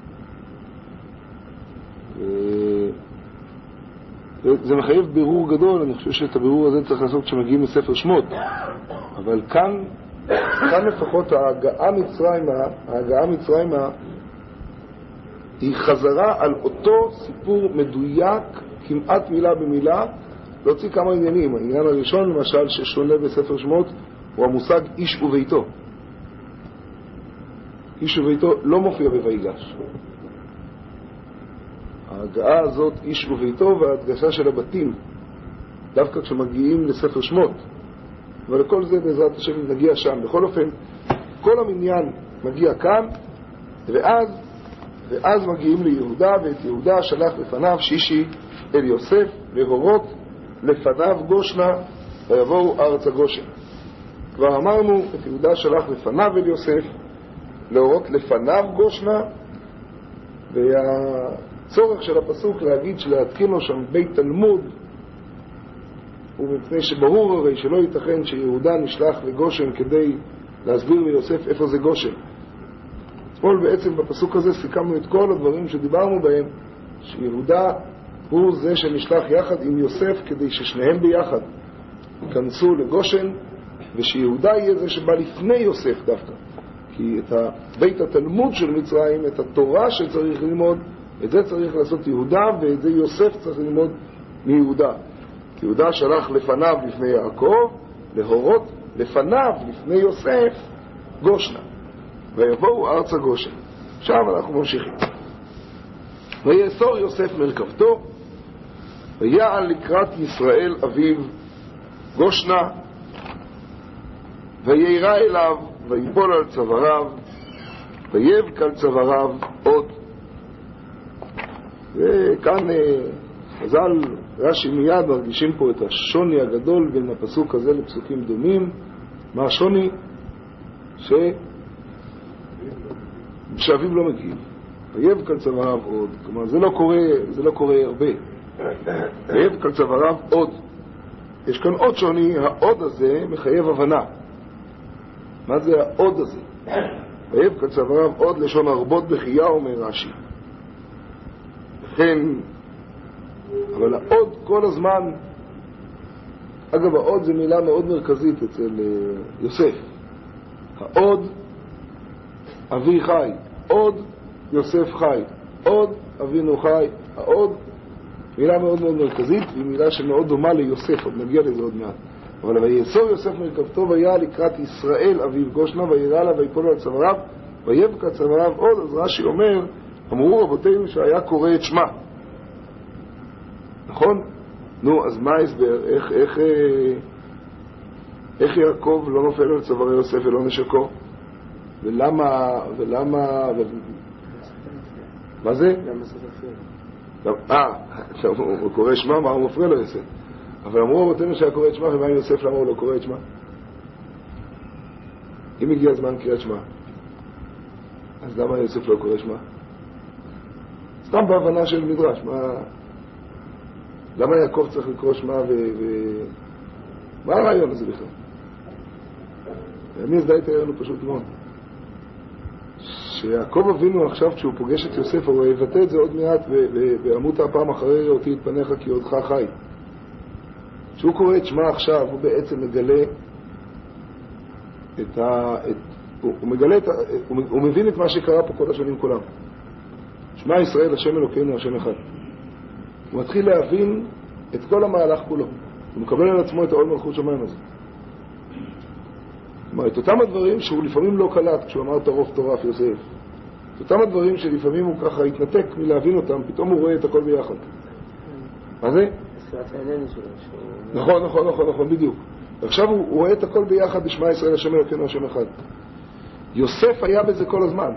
אה, זה מחייב בירור גדול. אני חושב שאת הבירור הזה צריך לעשות כשמגיעים לספר שמות, אבל כאן כאן לפחות ההגעה מצרימה ההגעה מצרימה היא חזרה על אותו סיפור מדויק כמעט מילה במילה, להוציא כמה עניינים. העניין הראשון למשל ששונה בספר שמות הוא המושג איש וביתו. איש וביתו לא מופיע בויגש. ההגעה הזאת איש וביתו וההדגשה של הבתים דווקא כשמגיעים לספר שמות, אבל לכל זה בעזרת השם נגיע שם. בכל אופן כל המניין מגיע כאן, ואז ואז מגיעים ליהודה, ואת יהודה שלח לפניו שישי אל יוסף להורות לפניו גושנה ויבואו ארץ הגושן. כבר אמרנו את יהודה שלח לפניו אל יוסף להורות לפניו גושנה, והצורך של הפסוק להגיד שלהתקין לו שם בית תלמוד ומפני שברור הרי שלא ייתכן שיהודה נשלח לגושן כדי להסביר ליוסף איפה זה גושן. אתמול בעצם בפסוק הזה סיכמנו את כל הדברים שדיברנו בהם, שיהודה הוא זה שנשלח יחד עם יוסף כדי ששניהם ביחד ייכנסו לגושן, ושיהודה יהיה זה שבא לפני יוסף דווקא, כי את בית התלמוד של מצרים, את התורה שצריך ללמוד, את זה צריך לעשות יהודה, ואת זה יוסף צריך ללמוד מיהודה. כי יהודה שלח לפניו לפני יעקב להורות לפניו לפני יוסף גושנה ויבואו ארץ הגושן. עכשיו אנחנו ממשיכים. ויאסור יוסף מרכבתו ויעל לקראת ישראל אביו גושנה ויירא אליו ויפול על צוואריו ויבק על צוואריו עוד. וכאן חז"ל רש"י מיד מרגישים פה את השוני הגדול בין הפסוק הזה לפסוקים דומים. מה השוני? ש... שאביו לא מגיעים. ויבק על צוואריו עוד. כלומר זה לא קורה, זה לא קורה הרבה. ויבק על צוואריו עוד. יש כאן עוד שוני. העוד הזה מחייב הבנה. מה זה העוד הזה? ויבק על צוואריו עוד לשון הרבות בחייה אומר רש"י. כן, אבל העוד כל הזמן, אגב העוד זה מילה מאוד מרכזית אצל יוסף. העוד אבי חי, עוד יוסף חי, עוד אבינו חי. העוד מילה מאוד מאוד מרכזית, והיא מילה שמאוד דומה ליוסף, עוד נגיע לזה עוד מעט. אבל ויאסור יוסף מרכבתו ויעל לקראת ישראל אביו גושנה וירא לה ויפול על צוואריו ויבק על צוואריו עוד. אז רש"י אומר, אמרו רבותינו שהיה קורא את שמה, נכון? נו, אז מה ההסבר? איך, איך, איך יעקב לא נופל על צווארי יוסף ולא נשקו? ולמה, ולמה, ו... מה זה? למה זה מפריע? אה, הוא קורא שמה, מה הוא מפריע לו יוסף? אבל אמרו רבותינו שהיה קורא את שמה, ומה עם יוסף למה הוא לא קורא את שמה? אם הגיע הזמן קריאת שמה, אז למה יוסף לא קורא שמה? סתם בהבנה של מדרש, מה... למה יעקב צריך לקרוא שמה ו... ו... מה הרעיון הזה בכלל? אני הזדהיתי לנו פשוט מאוד. שיעקב אבינו עכשיו כשהוא פוגש את יוסף, הוא יבטא את זה עוד מעט ואמות הפעם אחרי ראותי את פניך כי עודך חי. כשהוא קורא את שמה עכשיו, הוא בעצם מגלה את ה... את... הוא, הוא מגלה את ה... הוא, הוא מבין את מה שקרה פה כל השנים כולם. שמע ישראל השם אלוקינו השם אחד. הוא מתחיל להבין את כל המהלך כולו. הוא מקבל על עצמו את העול מלכות שמיים הזה. כלומר, את אותם הדברים שהוא לפעמים לא קלט כשהוא אמר טרוף טורף יוסף. את אותם הדברים שלפעמים הוא ככה התנתק מלהבין אותם, פתאום הוא רואה את הכל ביחד. מה זה? נכון, נכון, נכון, נכון, בדיוק. עכשיו הוא רואה את הכל ביחד בשמע ישראל השם אלוקינו השם אחד. יוסף היה בזה כל הזמן.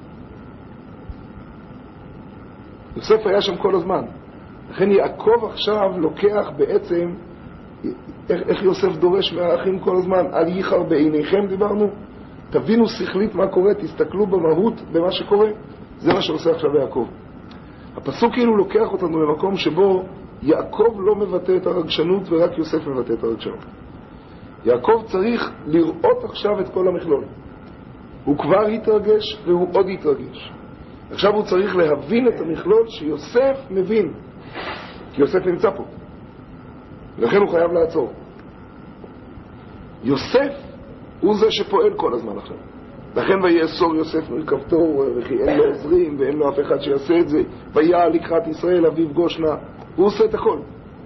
יוסף היה שם כל הזמן. לכן יעקב עכשיו לוקח בעצם איך, איך יוסף דורש מהאחים כל הזמן. אל ייחר בעיניכם דיברנו, תבינו שכלית מה קורה, תסתכלו במהות במה שקורה. זה מה שעושה עכשיו יעקב. הפסוק כאילו לוקח אותנו למקום שבו יעקב לא מבטא את הרגשנות ורק יוסף מבטא את הרגשנות. יעקב צריך לראות עכשיו את כל המכלול. הוא כבר התרגש והוא עוד יתרגש. עכשיו הוא צריך להבין את המכלול שיוסף מבין, כי יוסף נמצא פה, ולכן הוא חייב לעצור. יוסף הוא זה שפועל כל הזמן עכשיו. לכן ויאסור יוסף מרכבתו, וכי אין לו עוזרים ואין לו אף אחד שיעשה את זה, ויעל לקראת ישראל אביו גושנה. הוא עושה את הכל,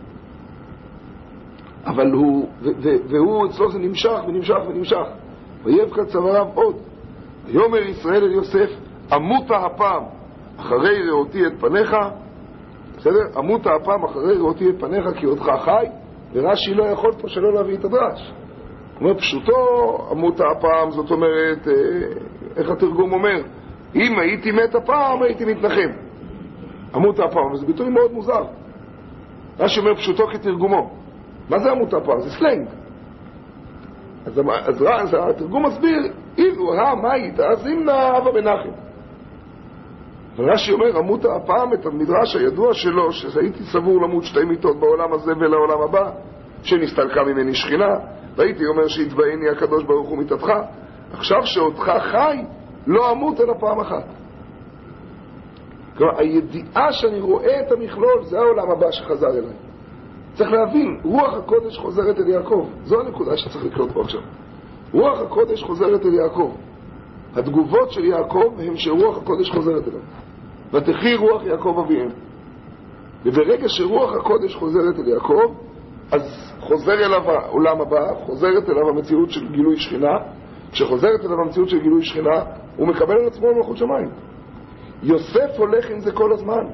אבל הוא ו- ו- והוא אצלו זה נמשך ונמשך ונמשך. ויבכה צוואריו עוד. ויאמר ישראל אל יוסף, אמותה הפעם אחרי ראותי את פניך. בסדר? אמותה הפעם אחרי ראותי את פניך כי אותך חי. ורש"י לא יכול פה שלא להביא את הדרש. הוא אומר פשוטו, אמותה הפעם, זאת אומרת, איך התרגום אומר? אם הייתי מת הפעם הייתי מתנחם. אמותה הפעם, וזה ביטוי מאוד מוזר. רש"י אומר פשוטו כתרגומו. מה זה אמותה הפעם? זה סלנג. אז, אז, אז התרגום מסביר, אילו רע מה היית, אז אם נאהבה בנחם. אבל רש"י אומר, אמותה הפעם את המדרש הידוע שלו, שהייתי סבור למות שתי מיתות בעולם הזה ולעולם הבא, שנסתלקה ממני שכינה, והייתי אומר שהתבאני הקדוש ברוך הוא מיתתך. עכשיו שאותך חי, לא אמות אלא פעם אחת. כלומר, הידיעה שאני רואה את המכלול, זה העולם הבא שחזר אליי. צריך להבין, רוח הקודש חוזרת אל יעקב. זו הנקודה שצריך לקלוט פה עכשיו. רוח הקודש חוזרת אל יעקב. התגובות של יעקב הם שרוח הקודש חוזרת אליו. ותחי רוח יעקב אביהם. וברגע שרוח הקודש חוזרת אל יעקב, אז חוזר אליו העולם הבא, חוזרת אליו המציאות של גילוי שכינה. כשחוזרת אליו המציאות של גילוי שכינה, הוא מקבל על עצמו מלכות שמיים. יוסף הולך עם זה כל הזמן.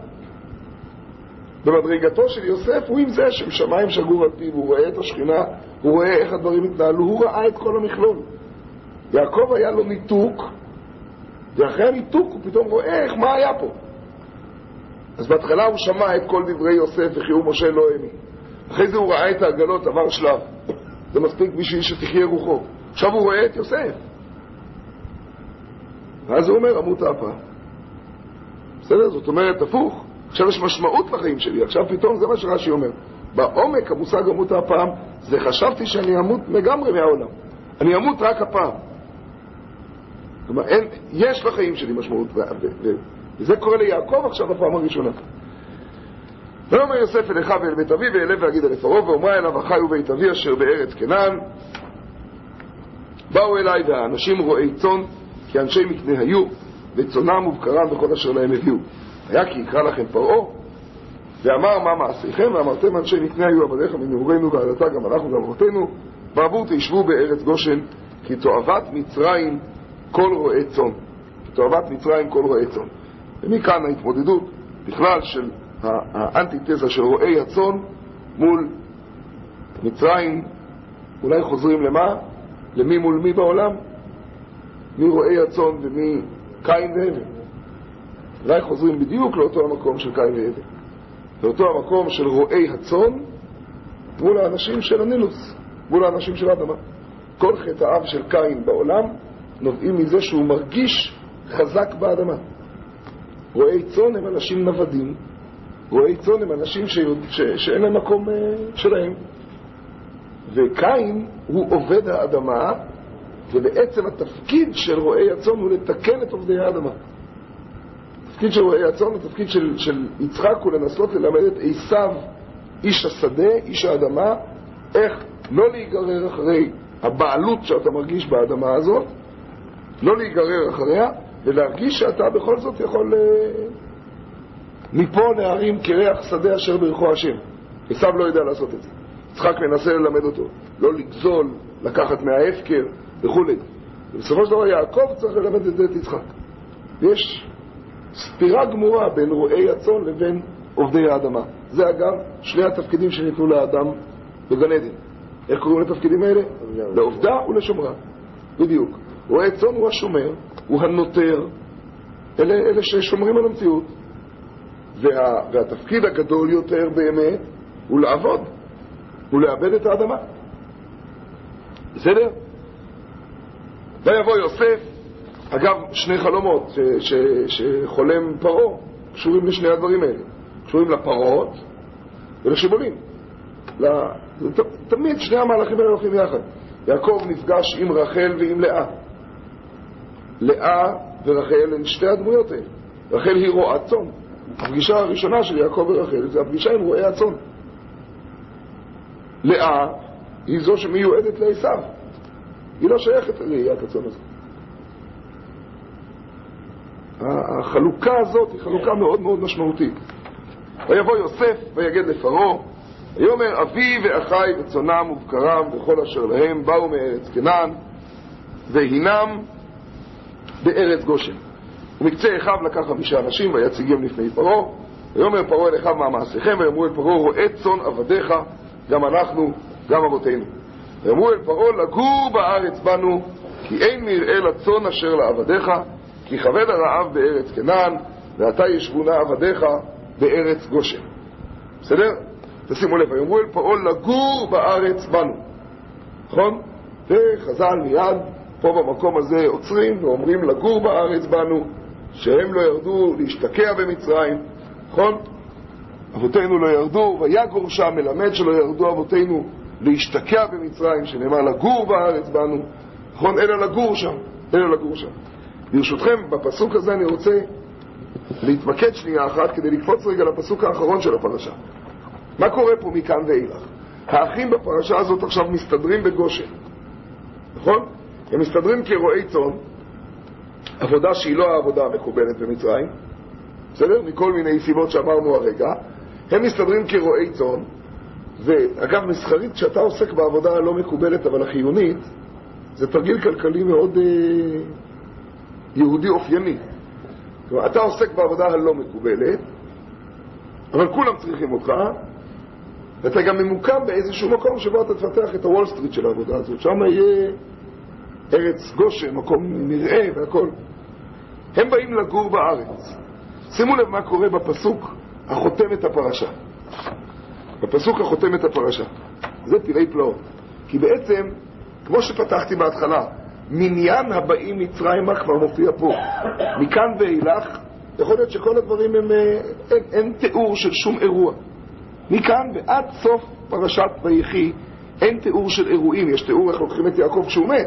במדרגתו של יוסף הוא עם זה ששמיים שגור על פיו, הוא רואה את השכינה, הוא רואה איך הדברים מתנהלו, הוא ראה את כל המכלול. יעקב היה לו ניתוק, ואחרי הניתוק הוא פתאום רואה איך מה היה פה. אז בהתחלה הוא שמע את כל דברי יוסף וכי הוא משה לא האמין. אחרי זה הוא ראה את העגלות, עבר שלב. זה מספיק בשביל שתחיה רוחו. עכשיו הוא רואה את יוסף. ואז הוא אומר, אמותה הפעם. בסדר? זאת אומרת, הפוך. עכשיו יש משמעות לחיים שלי. עכשיו פתאום זה מה שרש"י אומר. בעומק המושג אמותה הפעם, זה חשבתי שאני אמות לגמרי מהעולם. אני אמות רק הפעם. זאת אומרת, אין, יש לחיים שלי משמעות. ו- ו- ו- וזה קורה ליעקב עכשיו הפעם הראשונה. ואומר יוסף אל אחיו ואל בית אבי ואלך ואגיד אל פרעה ואומרה אליו אחי ובית אבי אשר בארץ כנען. באו אליי והאנשים רועי צאן כי אנשי מקנה היו וצונם ובקרם וכל אשר להם הביאו. היה כי יקרא לכם פרעה ואמר מה מעשיכם ואמרתם אנשי מקנה היו עבדיך מנעורינו ועדתה גם אנחנו גם אבותינו בעבור תישבו בארץ גושן כי תועבת מצרים כל רועי צאן. כי תועבת מצרים כל רועי צאן. ומכאן ההתמודדות בכלל של האנטיתזה של רועי הצאן מול מצרים. אולי חוזרים למה? למי מול מי בעולם? מי רועי הצאן ומי קין והבל. אולי חוזרים בדיוק לאותו המקום של קין והבל, לאותו המקום של רועי הצאן מול האנשים של הנילוס, מול האנשים של האדמה. כל חטאיו של קין בעולם נובעים מזה שהוא מרגיש חזק באדמה. רועי צאן הם אנשים נוודים, רועי צאן הם אנשים ש... ש... שאין להם מקום uh, שלהם. וקין הוא עובד האדמה, ובעצם התפקיד של רועי הצאן הוא לתקן את עובדי האדמה. התפקיד של רועי הצאן, התפקיד של, של יצחק הוא לנסות ללמד את עשיו, איש השדה, איש האדמה, איך לא להיגרר אחרי הבעלות שאתה מרגיש באדמה הזאת, לא להיגרר אחריה, ולהרגיש שאתה בכל זאת יכול מפה להרים כריח שדה אשר ברכו השם. עשיו לא יודע לעשות את זה. יצחק מנסה ללמד אותו, לא לגזול, לקחת מההפקר, וכו'. ובסופו של דבר יעקב צריך ללמד את זה את יצחק. יש סתירה גמורה בין רועי הצאן לבין עובדי האדמה. זה אגב שני התפקידים שניתנו לאדם בגן עדן. איך קוראים לתפקידים האלה? לעובדה ולשומרה. בדיוק. רועי צאן הוא השומר, הוא הנותר, אלה, אלה ששומרים על המציאות. וה, והתפקיד הגדול יותר באמת הוא לעבוד, הוא לאבד את האדמה. בסדר? ויבוא יוסף, אגב שני חלומות ש, ש, שחולם פרעה קשורים לשני הדברים האלה, קשורים לפרעות ולשיבולים. לה, ת, תמיד שני המהלכים האלה הולכים יחד. יעקב נפגש עם רחל ועם לאה. לאה ורחל הן שתי הדמויות האלה. רחל היא רועת צאן. הפגישה הראשונה של יעקב ורחל זה הפגישה עם רועי הצאן. לאה היא זו שמיועדת לעשיו. היא לא שייכת לראיית הצאן הזאת. החלוקה הזאת היא חלוקה מאוד מאוד משמעותית. ויבוא יוסף ויגד לפרעה, ויאמר אבי ואחיי וצאנם ובקרם וכל אשר להם באו מארץ כנען והינם בארץ גושן. ומקצה אחיו לקח חמישה אנשים ויציגם לפני פרעה, ויאמר פרעה אל אחיו מה מעשיכם? ויאמרו אל פרעה רועה צאן עבדיך, גם אנחנו גם אבותינו. ויאמרו אל פרעה לגור בארץ בנו, כי אין מראה לצאן אשר לעבדיך, כי כבד הרעב בארץ כנען, ועתה ישבונה עבדיך בארץ גושן. בסדר? תשימו לב, ויאמרו אל פרעה לגור בארץ בנו. נכון? וחז"ל מיד פה במקום הזה עוצרים ואומרים לגור בארץ בנו, שהם לא ירדו להשתקע במצרים. נכון? אבותינו לא ירדו, ויגור שם, מלמד שלא ירדו אבותינו להשתקע במצרים, שנאמר לגור בארץ בנו. נכון? אלא לגור שם, אלא לגור שם. ברשותכם, בפסוק הזה אני רוצה להתמקד שנייה אחת כדי לקפוץ רגע לפסוק האחרון של הפרשה. מה קורה פה מכאן ואילך? האחים בפרשה הזאת עכשיו מסתדרים בגושן. נכון? הם מסתדרים כרועי צאן, עבודה שהיא לא העבודה המקובלת במצרים, בסדר? מכל מיני סיבות שאמרנו הרגע. הם מסתדרים כרועי צאן, ואגב מסחרית, כשאתה עוסק בעבודה הלא מקובלת אבל החיונית, זה תרגיל כלכלי מאוד אה, יהודי אופייני. כלומר, אתה עוסק בעבודה הלא מקובלת, אבל כולם צריכים אותך, ואתה גם ממוקם באיזשהו מקום שבו אתה תפתח את הוול סטריט של העבודה הזאת. שם יהיה ארץ גושן, מקום נראה והכל. הם באים לגור בארץ. שימו לב מה קורה בפסוק החותם את הפרשה. בפסוק החותם את הפרשה. זה פלאי פלאות. כי בעצם, כמו שפתחתי בהתחלה, מניין הבאים מצרימה כבר מופיע פה. מכאן ואילך, יכול להיות שכל הדברים הם, אין, אין תיאור של שום אירוע. מכאן ועד סוף פרשת ויחי, אין תיאור של אירועים. יש תיאור איך לוקחים את יעקב כשהוא מת.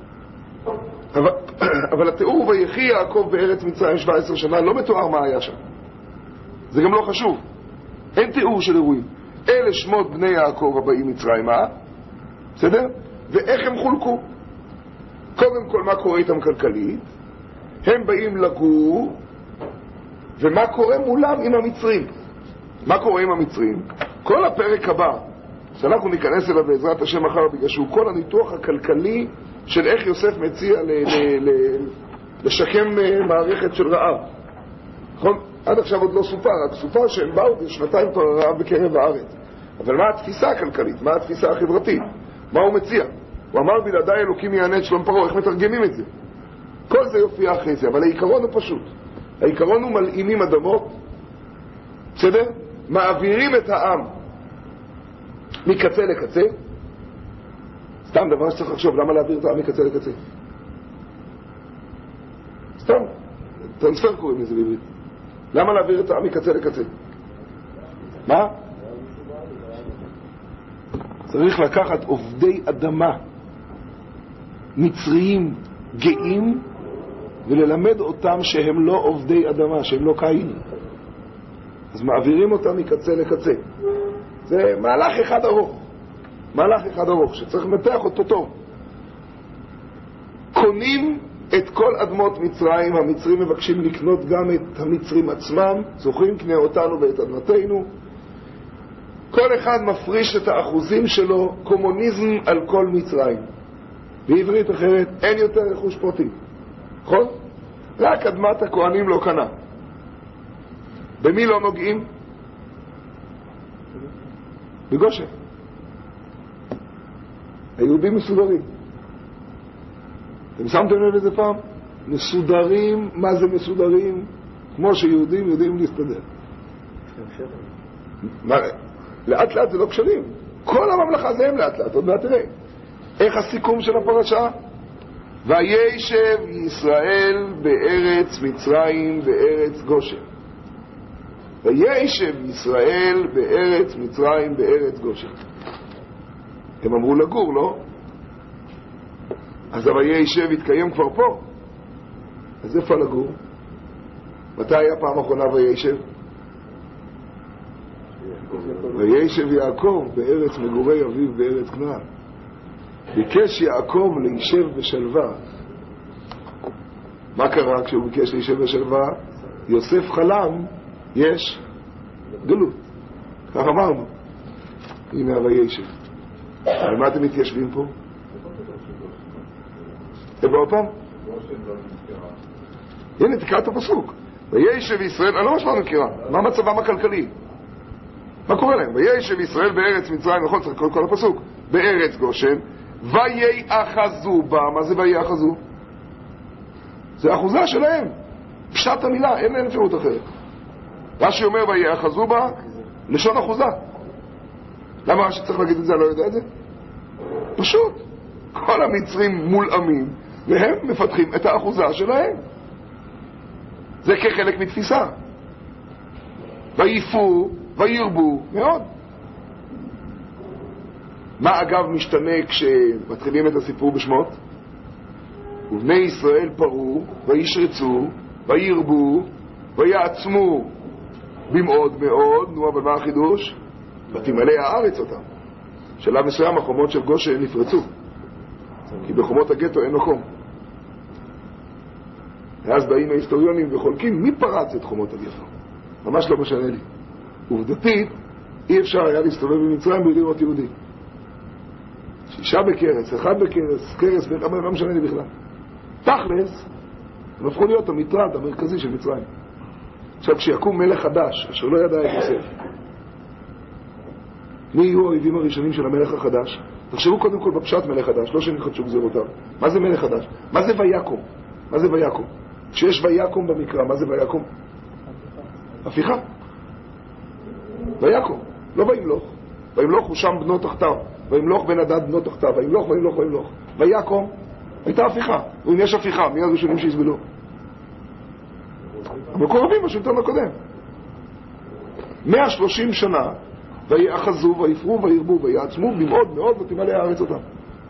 אבל, אבל התיאור ויחי יעקב בארץ מצרים שבע עשרה שנה לא מתואר מה היה שם. זה גם לא חשוב. אין תיאור של אירועים. אלה שמות בני יעקב הבאים מצרימה, בסדר? ואיך הם חולקו. קודם כל מה קורה איתם כלכלית, הם באים לגור, ומה קורה מולם עם המצרים. מה קורה עם המצרים? כל הפרק הבא שאנחנו ניכנס אליו בעזרת השם אחר, בגלל שהוא כל הניתוח הכלכלי של איך יוסף מציע ל- ל- ל- לשקם מערכת של רעב. נכון? עד עכשיו עוד לא סופר, רק סופר שהם באו בשנתיים כבר רעב בקרב הארץ. אבל מה התפיסה הכלכלית? מה התפיסה החברתית? מה הוא מציע? הוא אמר בלעדי אלוקים יענה את שלום פרעה. איך מתרגמים את זה? כל זה יופיע אחרי זה, אבל העיקרון הוא פשוט. העיקרון הוא מלאימים אדמות, בסדר? מעבירים את העם מקצה לקצה. סתם דבר שצריך לחשוב, למה להעביר את העם מקצה לקצה? סתם, טרנספר קוראים לזה בעברית. למה להעביר את העם מקצה לקצה? מה? צריך לקחת עובדי אדמה מצריים גאים וללמד אותם שהם לא עובדי אדמה, שהם לא קין. אז מעבירים אותם מקצה לקצה. זה מהלך אחד ארוך. מהלך אחד ארוך שצריך למתח אותו טוב. קונים את כל אדמות מצרים, המצרים מבקשים לקנות גם את המצרים עצמם, זוכרים? קנה אותנו ואת אדמתנו. כל אחד מפריש את האחוזים שלו, קומוניזם על כל מצרים. בעברית אחרת, אין יותר רכוש פרטי. נכון? רק אדמת הכהנים לא קנה. במי לא נוגעים? בגושן. היהודים מסודרים. אתם שמתם לב איזה פעם? מסודרים, מה זה מסודרים? כמו שיהודים יודעים להסתדר. מה, לאט לאט זה לא קשרים. כל הממלכה זה הם לאט לאט, עוד מעט תראה. איך הסיכום של הפרשה? וישב ישראל בארץ מצרים בארץ גושן. וישב ישראל בארץ מצרים בארץ גושן. הם אמרו לגור, לא? אז וישב התקיים כבר פה. אז איפה לגור? מתי היה פעם אחרונה וישב? וישב יעקב בארץ מגורי אביו בארץ כנען. ביקש יעקב להישב בשלווה. מה קרה כשהוא ביקש להישב בשלווה? יוסף חלם, יש גלות. כך אמרנו. הנה וישב. על מה אתם מתיישבים פה? איפה עוד פעם? הנה תקרא את הפסוק. וישב ישראל, אני לא משמע מכירה, מה מצבם הכלכלי? מה קורה להם? וישב ישראל בארץ מצרים, נכון, צריך כל הפסוק, בארץ גושן, ויאחזו בה. מה זה ויאחזו? זה אחוזה שלהם, פשט המילה, אין להם אפשרות אחרת. רש"י אומר ויאחזו בה, לשון אחוזה. למה רש"י צריך להגיד את זה? אני לא יודע את זה. פשוט כל המצרים מולאמים והם מפתחים את האחוזה שלהם. זה כחלק מתפיסה. ויפו וירבו מאוד. מה אגב משתנה כשמתחילים את הסיפור בשמות? ובני ישראל פרו וישרצו וירבו ויעצמו במאוד מאוד. נו, אבל מה החידוש? ותמלא הארץ אותם. שלב מסוים החומות של גושן נפרצו, כי בחומות הגטו אין מקום. ואז באים ההיסטוריונים וחולקים מי פרץ את חומות הגטו. ממש לא משנה לי. עובדתית אי אפשר היה להסתובב במצרים בלי לראות יהודי. שישה בקרס, אחד בקרס, קרס באחד, לא משנה לי בכלל. תכלס הם הפכו להיות המטרד המרכזי של מצרים. עכשיו כשיקום מלך חדש אשר לא ידע את יוסף, מי יהיו האויבים הראשונים של המלך החדש? תחשבו קודם כל בפשט מלך חדש, לא שנחדשו גזירותיו. מה זה מלך חדש? מה זה ויקום? מה זה ויקום? כשיש ויקום במקרא, מה זה ויקום? הפיכה. ויקום, לא וימלוך. וימלוך הוא שם בנו תחתיו. וימלוך בן הדד בנו תחתיו. וימלוך, וימלוך, וימלוך. ויקום, הייתה הפיכה. ואם יש הפיכה, מי הראשונים שיסבלו? המקורבים בשלטון הקודם. מאה ושלושים שנה ויאחזו ויפרו וירבו ויעצמו במאוד מאוד ותמלא הארץ אותם.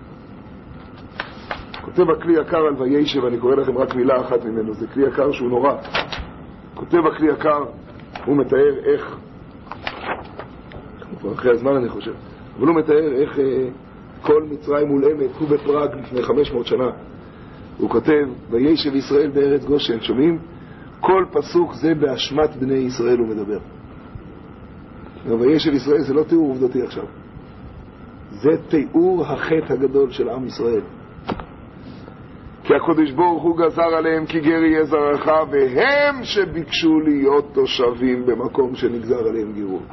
כותב הכלי יקר על וישב, אני קורא לכם רק מילה אחת ממנו, זה כלי יקר שהוא נורא. כותב הכלי יקר, הוא מתאר איך, כבר אחרי הזמן אני חושב, אבל הוא מתאר איך אה, כל מצרים מולאמת, הוא בפראג לפני חמש מאות שנה. הוא כותב וישב ישראל בארץ גושן, שומעים? כל פסוק זה באשמת בני ישראל הוא מדבר. וישב ישראל זה לא תיאור עובדתי עכשיו, זה תיאור החטא הגדול של עם ישראל. כי הקדוש ברוך הוא גזר עליהם כי גר יהיה זרעך, והם שביקשו להיות תושבים במקום שנגזר עליהם גירות.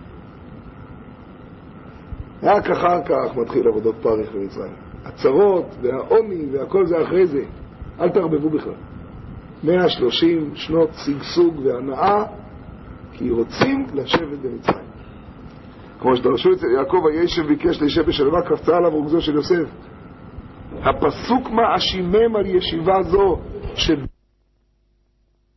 רק אחר כך מתחיל עבודות פרך במצרים. הצרות והעוני והכל זה אחרי זה, אל תרבבו בכלל. מאה ושלושים שנות שגשוג והנאה, כי רוצים לשבת במצרים. כמו שדרשו את יעקב הישב ביקש להישב בשלווה, קפצה עליו רוגזו של יוסף. הפסוק מאשימם על ישיבה זו ש...